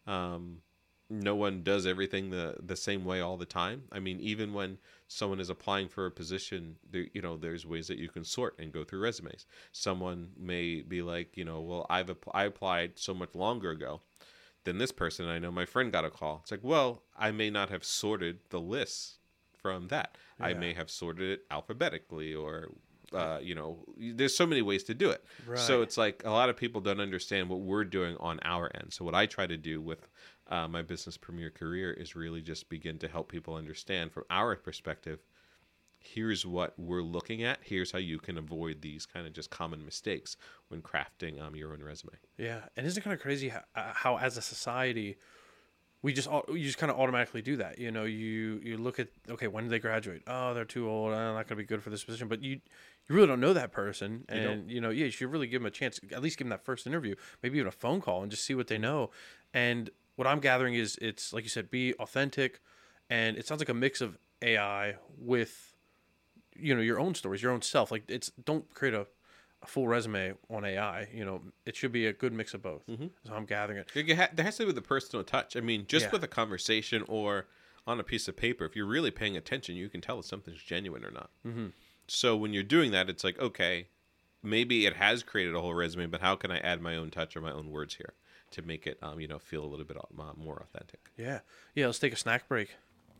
A: No one does everything the same way all the time. I mean, even when someone is applying for a position, there's ways that you can sort and go through resumes. Someone may be like, well, I applied so much longer ago than this person. I know my friend got a call. It's like, well, I may not have sorted the lists from that. I may have sorted it alphabetically, or there's so many ways to do it. Right. So it's like a lot of people don't understand what we're doing on our end. So what I try to do with my Business Premier Career is really just begin to help people understand from our perspective, here's what we're looking at. Here's how you can avoid these kind of just common mistakes when crafting your own resume.
C: Yeah. And isn't it kind of crazy how as a society, you just kind of automatically do that. You look at, okay, when did they graduate? Oh, they're too old. I'm not going to be good for this position. But you really don't know that person. And, you should really give them a chance, at least give them that first interview, maybe even a phone call, and just see what they know. And what I'm gathering is it's, like you said, be authentic. And it sounds like a mix of AI with, your own stories, your own self. Like, don't create a full resume on AI. It should be a good mix of both. Mm-hmm. So I'm gathering it.
A: There has to be the personal touch. I mean, just with a conversation or on a piece of paper, if you're really paying attention, you can tell if something's genuine or not. Mm-hmm. So when you're doing that, it's like, okay, maybe it has created a whole resume, but how can I add my own touch or my own words here to make it, feel a little bit more authentic?
C: Yeah. Let's take a snack break.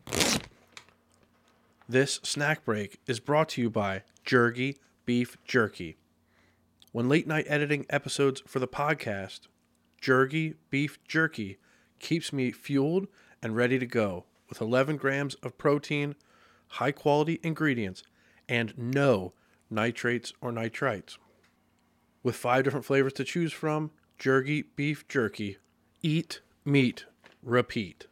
C: This snack break is brought to you by Jergy Beef Jerky. When late night editing episodes for the podcast, Jergy Beef Jerky keeps me fueled and ready to go with 11 grams of protein, high quality ingredients, and no nitrates or nitrites. With 5 different flavors to choose from, Jergy Beef Jerky. Eat, meat, repeat.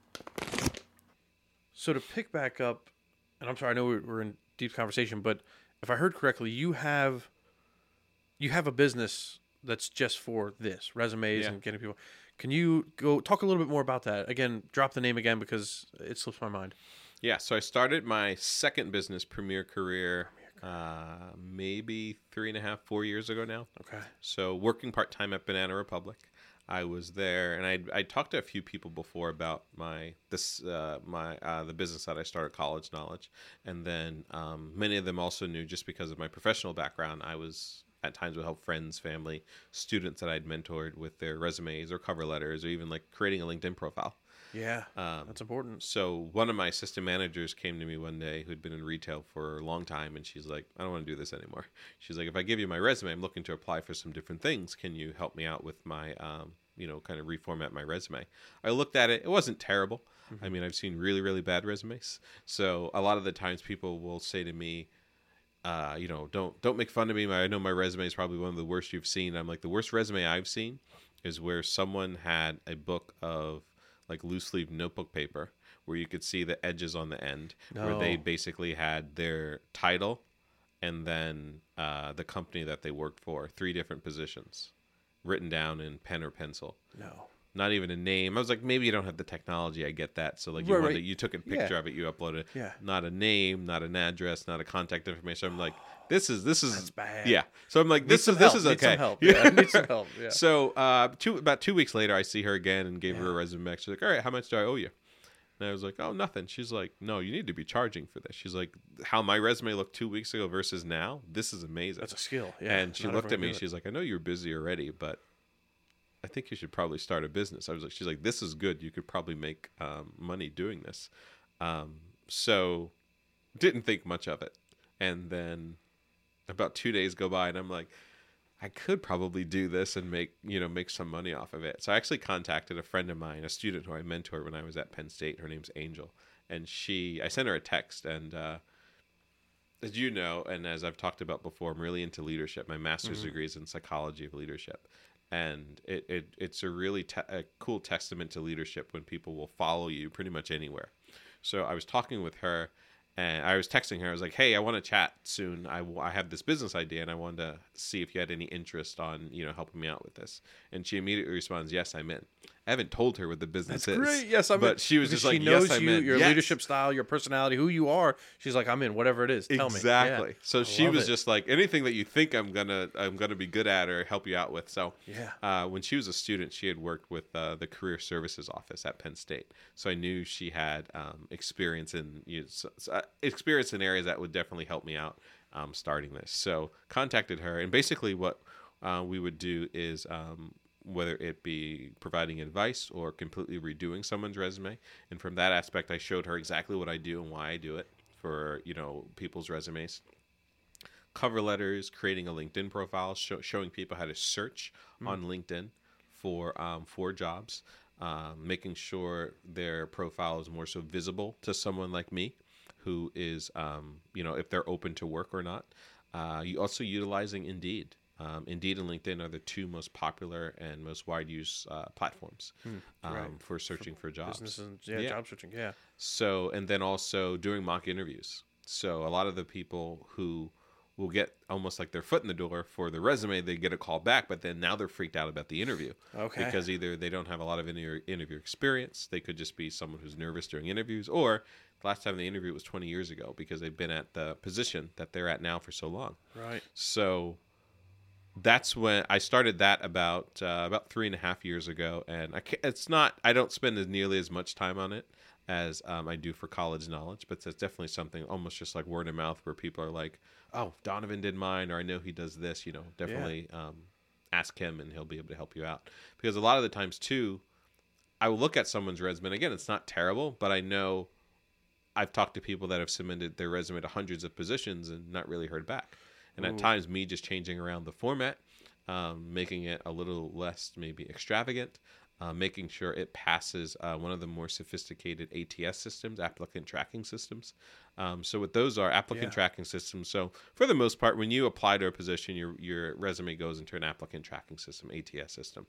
C: So to pick back up, and I'm sorry, I know we're in deep conversation, but if I heard correctly, you have a business that's just for this, resumes and getting people. Can you go talk a little bit more about that? Again, drop the name again because it slips my mind.
A: Yeah, so I started my second business, Premier Career, maybe 3.5-4 years ago now. Okay. So working part-time at Banana Republic. I was there, and I talked to a few people before about the business that I started, College Knowledge, and then many of them also knew, just because of my professional background, I was at times would help friends, family, students that I'd mentored with their resumes or cover letters, or even like creating a LinkedIn profile.
C: Yeah, that's important.
A: So one of my assistant managers came to me one day who'd been in retail for a long time, and she's like, I don't want to do this anymore. She's like, if I give you my resume, I'm looking to apply for some different things. Can you help me out with my, kind of reformat my resume? I looked at it. It wasn't terrible. Mm-hmm. I mean, I've seen really, really bad resumes. So a lot of the times people will say to me, don't make fun of me. I know my resume is probably one of the worst you've seen. I'm like, the worst resume I've seen is where someone had a book of like loose leaf notebook paper where you could see the edges on the end, where they basically had their title and then the company that they worked for, 3 different positions written down in pen or pencil.
C: No.
A: not even a name. I was like, maybe you don't have the technology. I get that. So like you took a picture of it, you uploaded it.
C: Yeah.
A: Not a name, not an address, not a contact information. I'm like, this is
C: That's bad.
A: yeah. So I'm like,
C: Need
A: this
C: some
A: is
C: help.
A: this is
C: Need
A: okay.
C: some help. Yeah. Need some help. Yeah.
A: So about 2 weeks later, I see her again and gave her a
C: Yeah.
A: resume back. She's like, all right, how much do I owe you? And I was like, oh, nothing. She's like, no, you need to be charging for this. She's like, how my resume looked 2 weeks ago versus now, this is amazing.
C: That's a skill. Yeah.
A: And she
C: Not
A: looked at
C: everyone
A: me.
C: can do
A: She's like, I know you're busy already, but I think you should probably start a business. I was like, she's like, this is good. You could probably make money doing this. So didn't think much of it. And then about 2 days go by and I'm like, I could probably do this and make some money off of it. So I actually contacted a friend of mine, a student who I mentored when I was at Penn State. Her name's Angel. And I sent her a text. And as you know, and as I've talked about before, I'm really into leadership. My master's degree is in psychology of leadership. And it's a really a cool testament to leadership when people will follow you pretty much anywhere. So I was talking with her. And I was texting her. I was like, hey, I want to chat soon. I have this business idea, and I wanted to see if you had any interest on, helping me out with this. And she immediately responds, yes, I'm in. I haven't told her what the business is.
C: Great. Yes, I'm in.
A: But she was
C: Because
A: just like,
C: she knows
A: yes, I'm
C: you,
A: in.
C: your
A: Yes.
C: leadership style, your personality, who you are. She's like, I'm in. Whatever it is, tell me.
A: Exactly.
C: Yeah.
A: So
C: I
A: she
C: love
A: was
C: it.
A: just like, anything that you think I'm gonna be good at or help you out with. So
C: Yeah.
A: when she was a student, she had worked with the Career Services Office at Penn State. So I knew she had experience in experience in areas that would definitely help me out starting this. So contacted her, and basically what we would do is whether it be providing advice or completely redoing someone's resume. And from that aspect, I showed her exactly what I do and why I do it for, people's resumes. Cover letters, creating a LinkedIn profile, showing people how to search on LinkedIn for jobs, making sure their profile is more so visible to someone like me who is, if they're open to work or not. You also utilizing Indeed. Indeed and LinkedIn are the two most popular and most wide use platforms for searching for jobs.
C: Business and job searching. Yeah.
A: So, and then also doing mock interviews. So a lot of the people who will get almost like their foot in the door for the resume, they get a call back, but then now they're freaked out about the interview.
C: Okay.
A: Because either they don't have a lot of interview experience, they could just be someone who's nervous during interviews, or the last time they interviewed was 20 years ago because they've been at the position that they're at now for so long.
C: Right.
A: So that's when I started that about 3.5 years ago, and I don't spend nearly as much time on it as I do for College Knowledge, but it's definitely something almost just like word of mouth where people are like, oh, Donovan did mine, or I know he does this, definitely ask him and he'll be able to help you out. Because a lot of the times too, I will look at someone's resume, and again, it's not terrible, but I know I've talked to people that have submitted their resume to hundreds of positions and not really heard back. And at times, me just changing around the format, making it a little less maybe extravagant, making sure it passes one of the more sophisticated ATS systems, applicant tracking systems. So what those are, applicant tracking systems. So for the most part, when you apply to a position, your resume goes into an applicant tracking system, ATS system.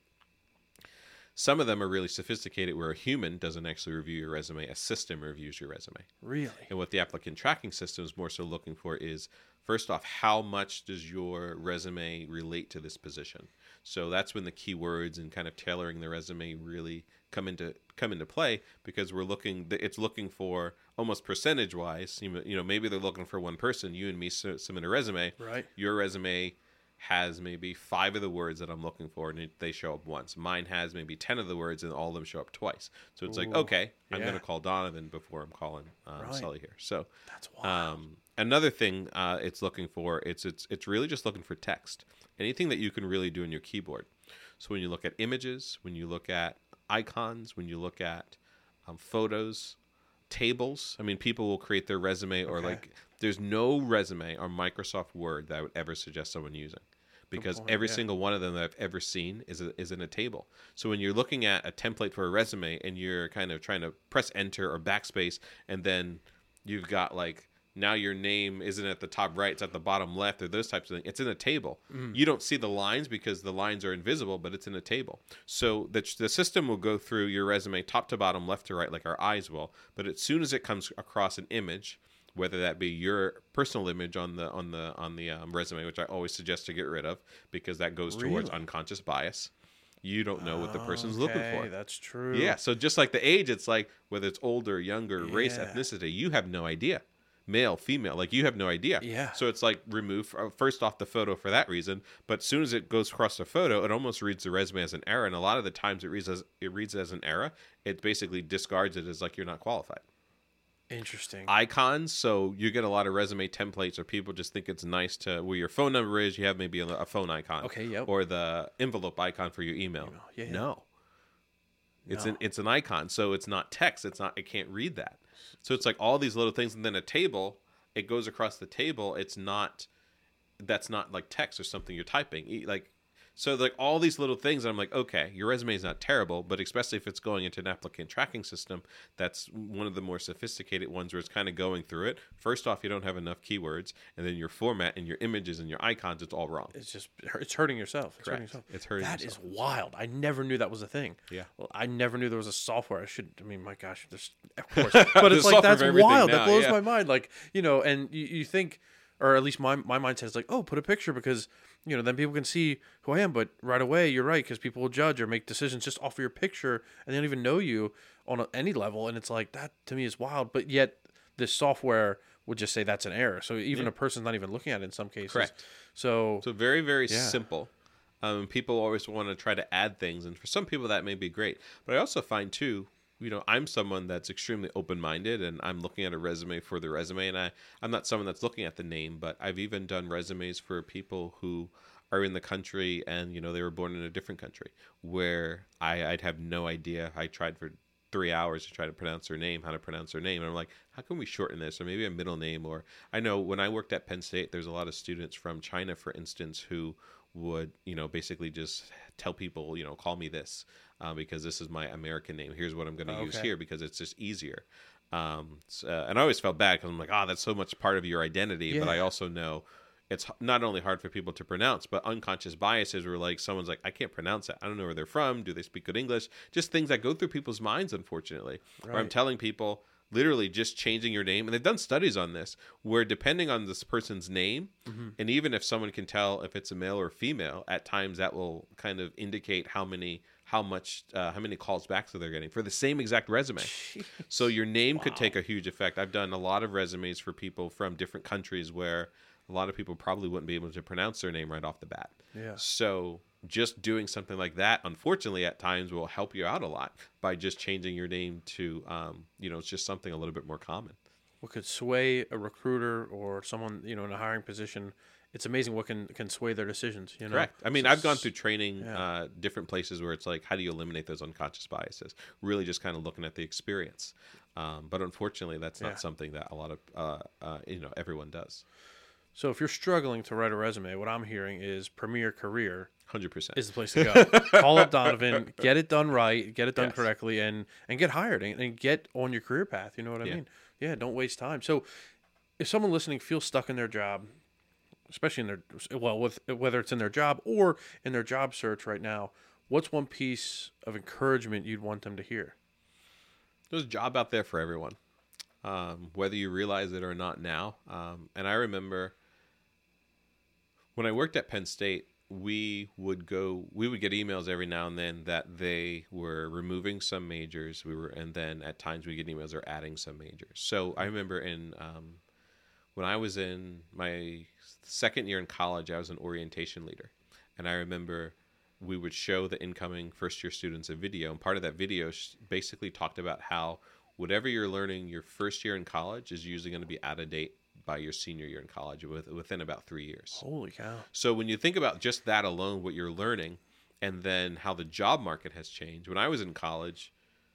A: Some of them are really sophisticated where a human doesn't actually review your resume. A system reviews your resume.
C: Really?
A: And what the applicant tracking system is more so looking for is, first off, how much does your resume relate to this position? So that's when the keywords and kind of tailoring the resume really come into play, because it's looking for almost percentage wise. Maybe they're looking for one person. You and me submit a resume.
C: Right.
A: Your resume has maybe 5 of the words that I'm looking for, and they show up once. Mine has maybe 10 of the words, and all of them show up twice. So it's like, okay, I'm going to call Donovan before I'm calling Sully here. So
C: that's wild.
A: Another thing it's looking for, it's really just looking for text. Anything that you can really do in your keyboard. So when you look at images, when you look at icons, when you look at photos, tables. I mean, people will create their resume or there's no resume on Microsoft Word that I would ever suggest someone using, because every single one of them that I've ever seen is in a table. So when you're looking at a template for a resume and you're kind of trying to press enter or backspace, and then you've got now your name isn't at the top right, it's at the bottom left, or those types of things. It's in a table. You don't see the lines because the lines are invisible, but it's in a table. So the system will go through your resume top to bottom, left to right, like our eyes will. But as soon as it comes across an image, whether that be your personal image on the resume, which I always suggest to get rid of because that goes towards unconscious bias, You don't know what the person's looking for.
C: That's true.
A: Yeah, so just like the age, it's like whether it's older, younger, race,
C: Yeah.
A: ethnicity, you have no idea. Male, female, like you have no idea.
C: Yeah.
A: So it's like remove first off the photo for that reason, but as soon as it goes across the photo, it almost reads the resume as an error, and a lot of the times it reads as an error. It basically discards it as like you're not qualified.
C: Interesting.
A: Icons, so you get a lot of resume templates, or people just think it's nice to where your phone number is. You have maybe a phone icon,
C: Okay, yep.
A: or the envelope icon for your email.
C: Yeah.
A: No. It's
C: No.
A: it's an icon, so it's not text. It can't read that. So it's like all these little things, and then a table. It goes across the table. That's not like text or something you're typing. So like all these little things. And I'm like, okay, your resume is not terrible, but especially if it's going into an applicant tracking system, that's one of the more sophisticated ones where it's kind of going through it. First off, you don't have enough keywords, and then your format and your images and your icons, it's all wrong.
C: It's hurting yourself. It's hurting
A: Correct.
C: yourself.
A: It's hurting
C: That
A: yourself.
C: is wild. I never knew that was a thing.
A: Yeah.
C: Well, I never knew there was a software. I mean, my gosh, there's of course, but it's
A: There's
C: like
A: software
C: that's
A: for everything
C: wild.
A: now,
C: That blows
A: yeah.
C: my mind. Like, and you think, or at least my mindset is like, oh, put a picture because then people can see who I am. But right away, you're right, because people will judge or make decisions just off of your picture, and they don't even know you on any level. And it's like that to me is wild. But yet, this software would just say that's an error. So even a person's not even looking at it in some cases.
A: Correct.
C: So
A: very, very
C: Yeah.
A: simple. People always want to try to add things, and for some people that may be great. But I also find too, I'm someone that's extremely open-minded, and I'm looking at a resume for the resume, and I'm not someone that's looking at the name, but I've even done resumes for people who are in the country and they were born in a different country where I'd have no idea. I tried for 3 hours to try to pronounce their name, how to pronounce their name, and I'm like, how can we shorten this, or maybe a middle name? Or I know when I worked at Penn State, there's a lot of students from China, for instance, who would basically just tell people, call me this because this is my American name. Here's what I'm going to use here because it's just easier. And I always felt bad because I'm like, that's so much part of your identity. But I also know it's not only hard for people to pronounce, but unconscious biases where like someone's like, I can't pronounce that. I don't know where they're from. Do they speak good English? Just things that go through people's minds, unfortunately.
C: Right.
A: Where I'm telling people literally just changing your name. And they've done studies on this where depending on this person's name, and even if someone can tell if it's a male or female, at times that will kind of indicate how many calls back they're getting for the same exact resume. So your name could take a huge effect. I've done a lot of resumes for people from different countries where a lot of people probably wouldn't be able to pronounce their name right off the bat.
C: Yeah.
A: So just doing something like that, unfortunately, at times will help you out a lot by just changing your name to, it's just something a little bit more common.
C: What could sway a recruiter or someone, in a hiring position? It's amazing what can sway their decisions.
A: Correct. I mean, I've gone through training different places where it's like, how do you eliminate those unconscious biases? Really just kind of looking at the experience. But unfortunately, that's not something that a lot of, everyone does.
C: So if you're struggling to write a resume, what I'm hearing is Premier Career
A: 100%
C: is the place to go. Call up Donovan, get it done right, get it done correctly, and get hired and get on your career path. You know what I mean? Yeah, don't waste time. So if someone listening feels stuck in their job, especially whether it's in their job or in their job search right now, what's one piece of encouragement you'd want them to hear?
A: There's a job out there for everyone, whether you realize it or not now. And I remember when I worked at Penn State, we would get emails every now and then that they were removing some majors. And then at times we get emails they're adding some majors. So I remember when I was in my second year in college, I was an orientation leader. And I remember we would show the incoming first-year students a video. And part of that video basically talked about how whatever you're learning your first year in college is usually going to be out of date by your senior year in college within about 3 years.
C: Holy cow.
A: So when you think about just that alone, what you're learning, and then how the job market has changed. When I was in college,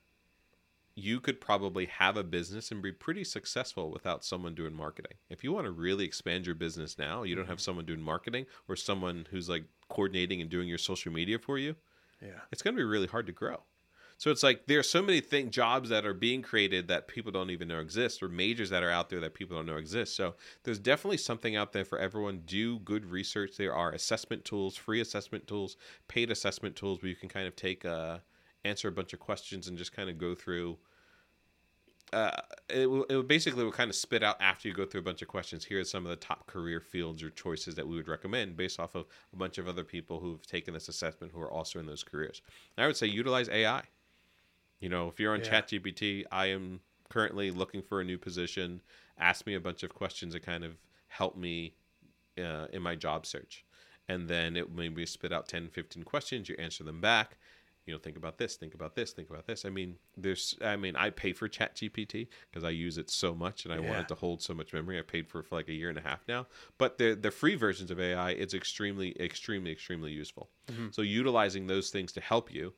A: you could probably have a business and be pretty successful without someone doing marketing. If you want to really expand your business now, you don't have someone doing marketing or someone who's like coordinating and doing your social media for you.
C: Yeah.
A: It's going to be really hard to grow. So it's like there are so many jobs that are being created that people don't even know exist, or majors that are out there that people don't know exist. So there's definitely something out there for everyone. Do good research. There are assessment tools, free assessment tools, paid assessment tools where you can kind of take answer a bunch of questions and just kind of go through it basically would kind of spit out after you go through a bunch of questions. Here are some of the top career fields or choices that we would recommend based off of a bunch of other people who've taken this assessment who are also in those careers. And I would say utilize AI. You know, if you're on ChatGPT, I am currently looking for a new position. Ask me a bunch of questions that kind of help me in my job search. And then it maybe spit out 10, 15 questions. You answer them back. You know, think about this, think about this, think about this. I mean, I pay for ChatGPT because I use it so much and I want it to hold so much memory. I paid for it for like a year and a half now. But the free versions of AI, it's extremely, extremely, extremely useful. Mm-hmm. So utilizing those things to help you,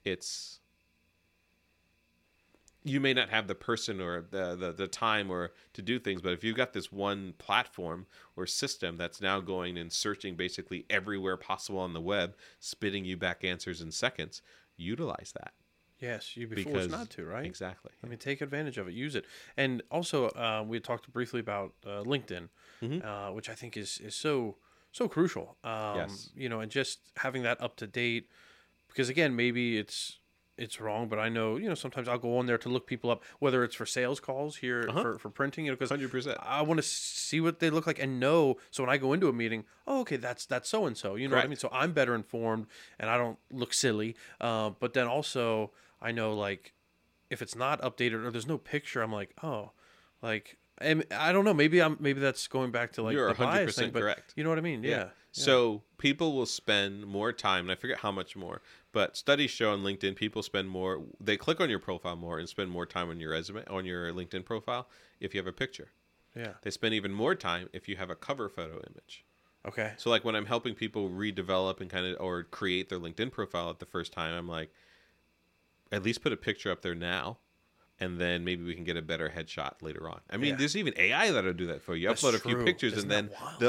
A: you may not have the person or the time or to do things, but if you've got this one platform or system that's now going and searching basically everywhere possible on the web, spitting you back answers in seconds, utilize that.
C: Yes, you'd be foolish not to, right?
A: Exactly.
C: I mean, take advantage of it, use it. And also, we had talked briefly about LinkedIn, which I think is so crucial.
A: Yes.
C: You know, and just having that up to date, because again, maybe it's wrong, but I know, you know, sometimes I'll go on there to look people up, whether it's for sales calls here for printing, you know, because
A: 100%.
C: I want to see what they look like and know. So when I go into a meeting, oh, okay, that's so-and-so, you know what I mean? So I'm better informed and I don't look silly. But then also I know, like, if it's not updated or there's no picture, I'm like, oh, like, and I don't know, maybe that's going back to like
A: You're
C: the bias
A: 100%
C: thing, but
A: correct.
C: you know what I mean? Yeah.
A: So people will spend more time, and I forget how much more, but studies show on LinkedIn, people spend more, they click on your profile more and spend more time on your resume, on your LinkedIn profile if you have a picture.
C: Yeah.
A: They spend even more time if you have a cover photo image.
C: Okay.
A: So like when I'm helping people redevelop and kind of, or create their LinkedIn profile at the first time, I'm like, at least put a picture up there now. And then maybe we can get a better headshot later on. I mean, there's even AI that'll do that for you.
C: That's
A: Upload a few
C: true.
A: pictures
C: Isn't
A: and then
C: that wild?
A: they'll,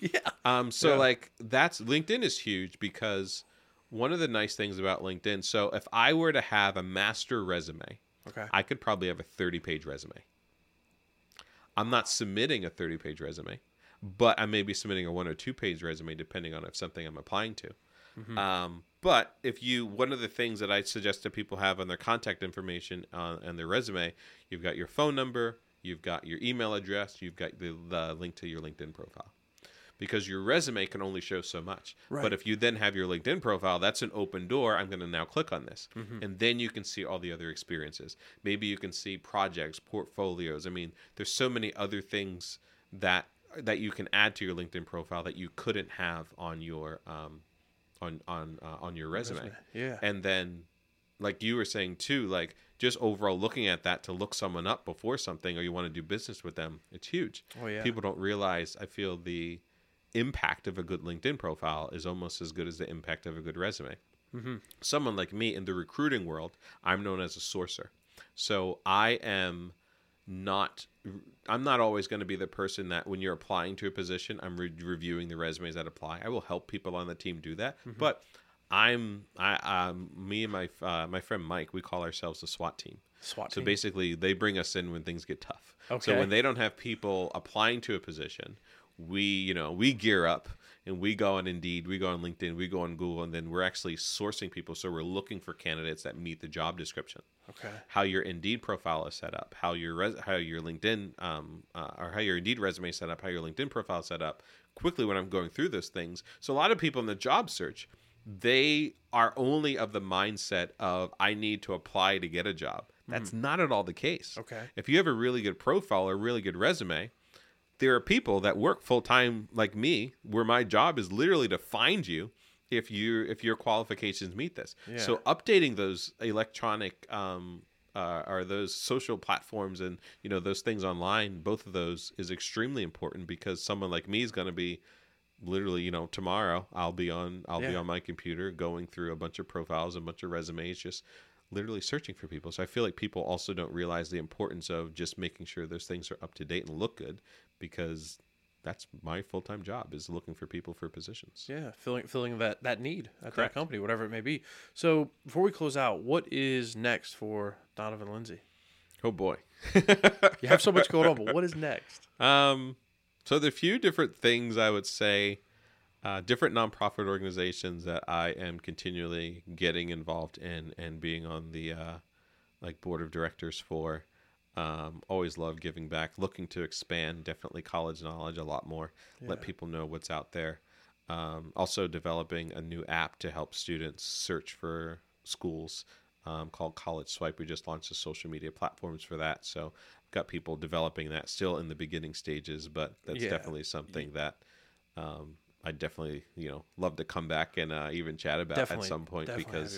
C: Yeah.
A: That's LinkedIn is huge because one of the nice things about LinkedIn. So if I were to have a master resume, I could probably have a 30-page resume. I'm not submitting a 30-page resume, but I may be submitting a 1 or 2-page resume depending on if something I'm applying to. Mm-hmm. But one of the things that I suggest that people have on their contact information and their resume, you've got your phone number, you've got your email address, you've got the link to your LinkedIn profile. Because your resume can only show so much. Right. But if you then have your LinkedIn profile, that's an open door. I'm going to now click on this. Mm-hmm. And then you can see all the other experiences. Maybe you can see projects, portfolios. I mean, there's so many other things that you can add to your LinkedIn profile that you couldn't have on your on your resume.
C: Yeah.
A: And then, like you were saying too, like just overall looking at that to look someone up before something, or you want to do business with them, it's huge.
C: Oh yeah.
A: People don't realize, I feel, the impact of a good LinkedIn profile is almost as good as the impact of a good resume. Mm-hmm. Someone like me in the recruiting world, I'm known as a sourcer. So I'm not always going to be the person that when you're applying to a position, I'm reviewing the resumes that apply. I will help people on the team do that. Mm-hmm. But me and my friend Mike, we call ourselves the SWAT team. So basically they bring us in when things get tough. Okay. So when they don't have people applying to a position, we gear up and we go on Indeed, we go on LinkedIn, we go on Google, and then we're actually sourcing people. So we're looking for candidates that meet the job description.
C: Okay.
A: How your Indeed profile is set up, how your LinkedIn or how your Indeed resume is set up, how your LinkedIn profile is set up. Quickly when I'm going through those things. So a lot of people in the job search, they are only of the mindset of I need to apply to get a job. That's not at all the case.
C: Okay.
A: If you have a really good profile or a really good resume, there are people that work full-time like me where my job is literally to find you if your qualifications meet this. Yeah. So updating those electronic or those social platforms and those things online, both of those is extremely important because someone like me is going to be literally, tomorrow I'll be on my computer going through a bunch of profiles, a bunch of resumes, just literally searching for people. So I feel like people also don't realize the importance of just making sure those things are up to date and look good, because that's my full-time job, is looking for people for positions.
C: Yeah, filling that need at
A: Correct.
C: that company, whatever it may be. So before we close out, what is next for Donovan Lindsay?
A: Oh boy.
C: You have so much going on, but what is next?
A: So there are a few different things I would say, different nonprofit organizations that I am continually getting involved in and being on the board of directors for. Always love giving back, looking to expand definitely college knowledge a lot more, let people know what's out there. Also developing a new app to help students search for schools called College Swipe. We just launched the social media platforms for that. So got people developing that, still in the beginning stages, but that's definitely something that I definitely, love to come back and even chat about at some point, because,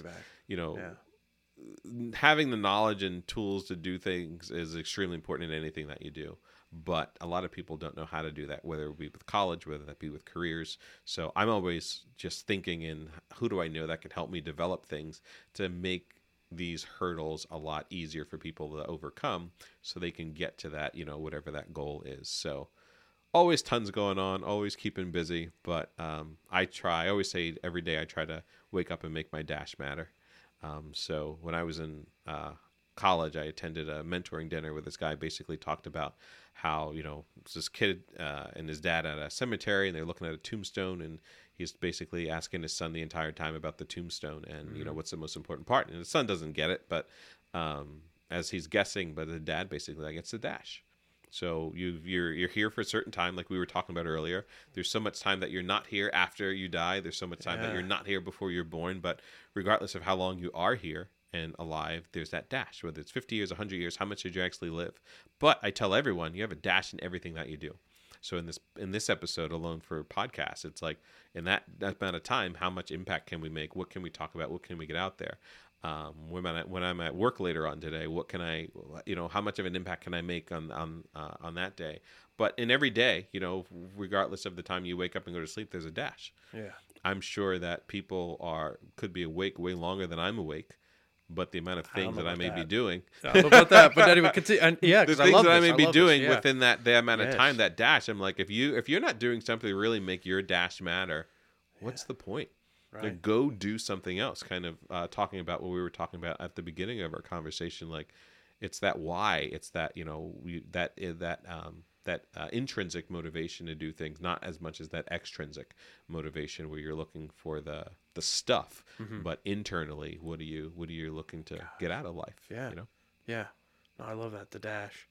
A: having the knowledge and tools to do things is extremely important in anything that you do. But a lot of people don't know how to do that, whether it be with college, whether that be with careers. So I'm always just thinking in, who do I know that can help me develop things to make these hurdles a lot easier for people to overcome, so they can get to that, whatever that goal is. So always tons going on, always keeping busy. But I always say every day I try to wake up and make my dash matter. So when I was in college, I attended a mentoring dinner where this guy basically talked about how, it's this kid and his dad at a cemetery, and they're looking at a tombstone, and he's basically asking his son the entire time about the tombstone and, what's the most important part. And his son doesn't get it, but as he's guessing, but the dad basically, like, it's the dash. So you're here for a certain time, like we were talking about earlier. There's so much time that you're not here after you die. There's so much time that you're not here before you're born. But regardless of how long you are here and alive, there's that dash. Whether it's 50 years, 100 years, how much did you actually live? But I tell everyone, you have a dash in everything that you do. So in this episode alone for podcasts, it's like, in that amount of time, how much impact can we make? What can we talk about? What can we get out there? When I'm at work later on today, what can I, how much of an impact can I make on that day? But in every day, regardless of the time you wake up and go to sleep, there's a dash. Yeah. I'm sure that people could be awake way longer than I'm awake, but the amount of things that I may be doing. I don't know about that, but anyway, continue. And the things that I may be doing within the amount of time, that dash, I'm like, if you're not doing something to really make your dash matter, what's the point? Right. Like, go do something else. Kind of talking about what we were talking about at the beginning of our conversation. Like, it's that why. It's that that intrinsic motivation to do things, not as much as that extrinsic motivation where you're looking for the stuff, but internally, what are you looking to get out of life?
C: Yeah, yeah. No, I love that, the dash.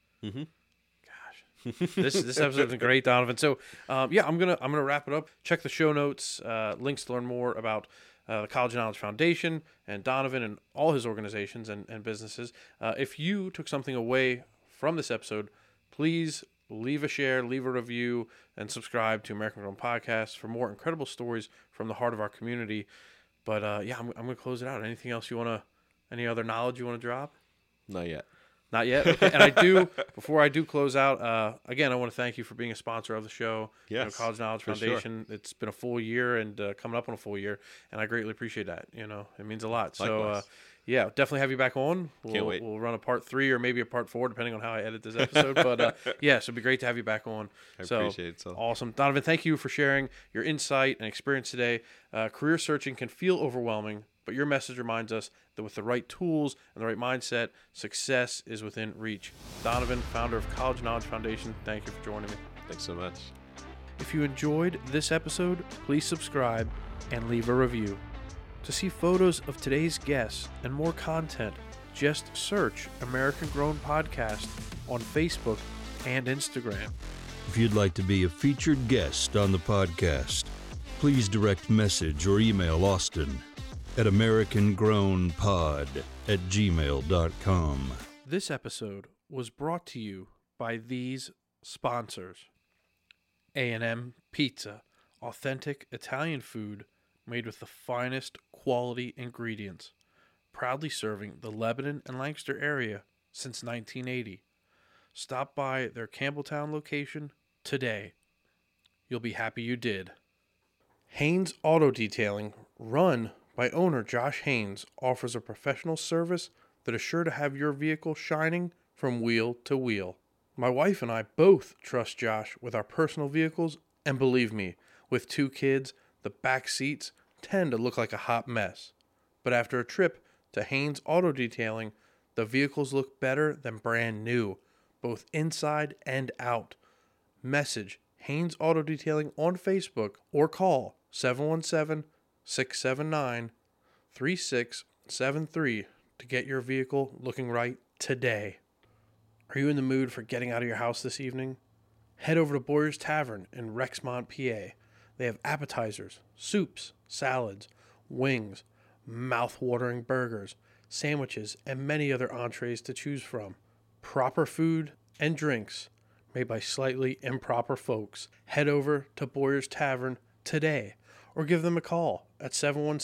C: This episode's been great, Donovan. So, I'm gonna wrap it up. Check the show notes, links to learn more about the College Knowledge Foundation and Donovan and all his organizations and businesses. If you took something away from this episode, please leave a share, leave a review, and subscribe to American Grown Podcast for more incredible stories from the heart of our community. But I'm gonna close it out. Anything else any other knowledge you want to drop?
A: Not yet.
C: Not yet? Okay. And before I do close out, again, I want to thank you for being a sponsor of the show.
A: Yes,
C: College Knowledge Foundation. Sure. It's been a full year and coming up on a full year, and I greatly appreciate that. It means a lot.
A: Likewise.
C: So, definitely have you back on.
A: Can't wait.
C: We'll run a part 3 or maybe a part 4, depending on how I edit this episode. But, so it'd be great to have you back on.
A: I appreciate it. So
C: awesome. Donovan, thank you for sharing your insight and experience today. Career searching can feel overwhelming, but your message reminds us that with the right tools and the right mindset, success is within reach. Donovan, founder of College Knowledge Foundation, thank you for joining me.
A: Thanks so much.
C: If you enjoyed this episode, please subscribe and leave a review. To see photos of today's guests and more content, just search American Grown Podcast on Facebook and Instagram.
B: If you'd like to be a featured guest on the podcast, please direct message or email Austin at americangrownpod@gmail.com.
C: This episode was brought to you by these sponsors. A&M Pizza, authentic Italian food made with the finest quality ingredients, proudly serving the Lebanon and Lancaster area since 1980. Stop by their Campbelltown location today. You'll be happy you did. Haynes Auto Detailing, run by owner Josh Haynes, offers a professional service that is sure to have your vehicle shining from wheel to wheel. My wife and I both trust Josh with our personal vehicles, and believe me, with 2 kids, the back seats tend to look like a hot mess. But after a trip to Haynes Auto Detailing, the vehicles look better than brand new, both inside and out. Message Haynes Auto Detailing on Facebook or call 717-679-3673 to get your vehicle looking right today. Are you in the mood for getting out of your house this evening? Head over to Boyer's Tavern in Rexmont, PA. They have appetizers, soups, salads, wings, mouth-watering burgers, sandwiches, and many other entrees to choose from. Proper food and drinks made by slightly improper folks. Head over to Boyer's Tavern today or give them a call at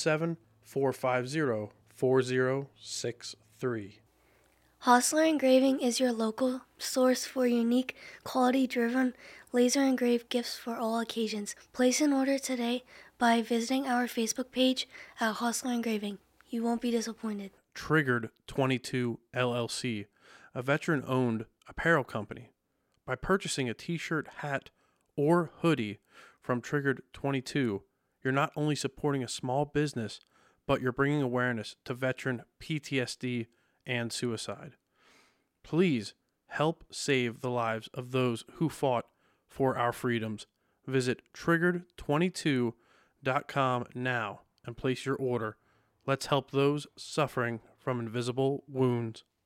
C: 717-450-4063.
G: Hostler Engraving is your local source for unique, quality-driven, laser-engraved gifts for all occasions. Place an order today by visiting our Facebook page at Hostler Engraving. You won't be disappointed.
C: Triggered 22 LLC, a veteran-owned apparel company. By purchasing a t-shirt, hat, or hoodie from Triggered 22, you're not only supporting a small business, but you're bringing awareness to veteran PTSD and suicide. Please help save the lives of those who fought for our freedoms. Visit triggered22.com now and place your order. Let's help those suffering from invisible wounds.